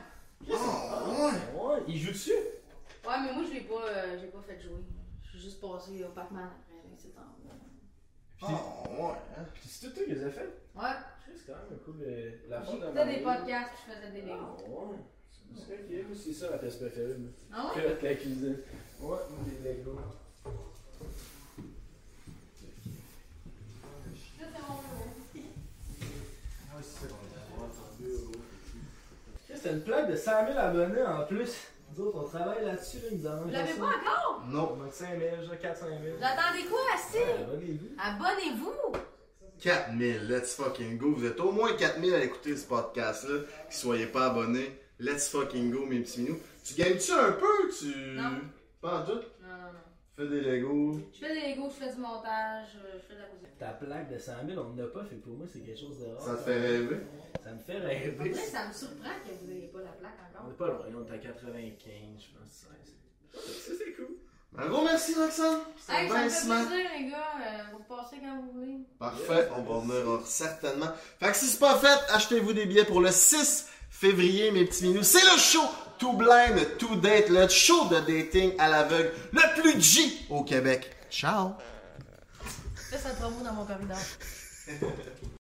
Oh, ouais! Ouais, il joue dessus? Ouais, mais moi, je l'ai pas fait jouer. Je suis juste passé au Pac-Man après, là, c'est en bas. Oh, ouais, hein? Puis c'est tout toi qui les a fait? Ouais. C'est quand même un cool, la forme J'écoutais des podcasts, puis je faisais des Ah, Legos. ouais. C'est ok, moi, c'est ça la pièce préférée, moi. Ah ouais? Que la cuisine. Ouais, moi, des Legos. Ça, c'est mon bureau. C'est une plaque de 100 000 abonnés en plus. Nous autres, on travaille là-dessus, là, nous avons Vous l'avez pas encore? Non. On a 5 000, genre 4 5 000. Vous attendez quoi, assez? Abonnez-vous. Abonnez-vous! 4000, let's fucking go. Vous êtes au moins 4000 à écouter ce podcast-là. Qui soyez pas abonnés. Let's fucking go, mes petits minous. Tu gagnes-tu un peu? Non. Pas en tout? Non. Fais des Legos. Je fais des Legos, je fais du montage, je fais de la musique. Ta plaque de 100 000, on n'en a pas, fait que pour moi, c'est quelque chose de rare. Ça te fait rêver? Ça me fait En rêver. vrai, ça me surprend que vous n'ayez pas la plaque On encore. est pas loin, on est à 95, je pense. Ça, c'est cool. Un gros merci, Roxane. C'était Hey, ça bien me fait smart. plaisir, les gars. Vous passez quand vous voulez. Parfait, on va venir certainement. Fait que si c'est pas fait, achetez-vous des billets pour le 6 février, mes petits minous. C'est le show Too Blind, Too Date, le show de dating à l'aveugle le plus G au Québec. Ciao! Fais ça promo dans mon corridor.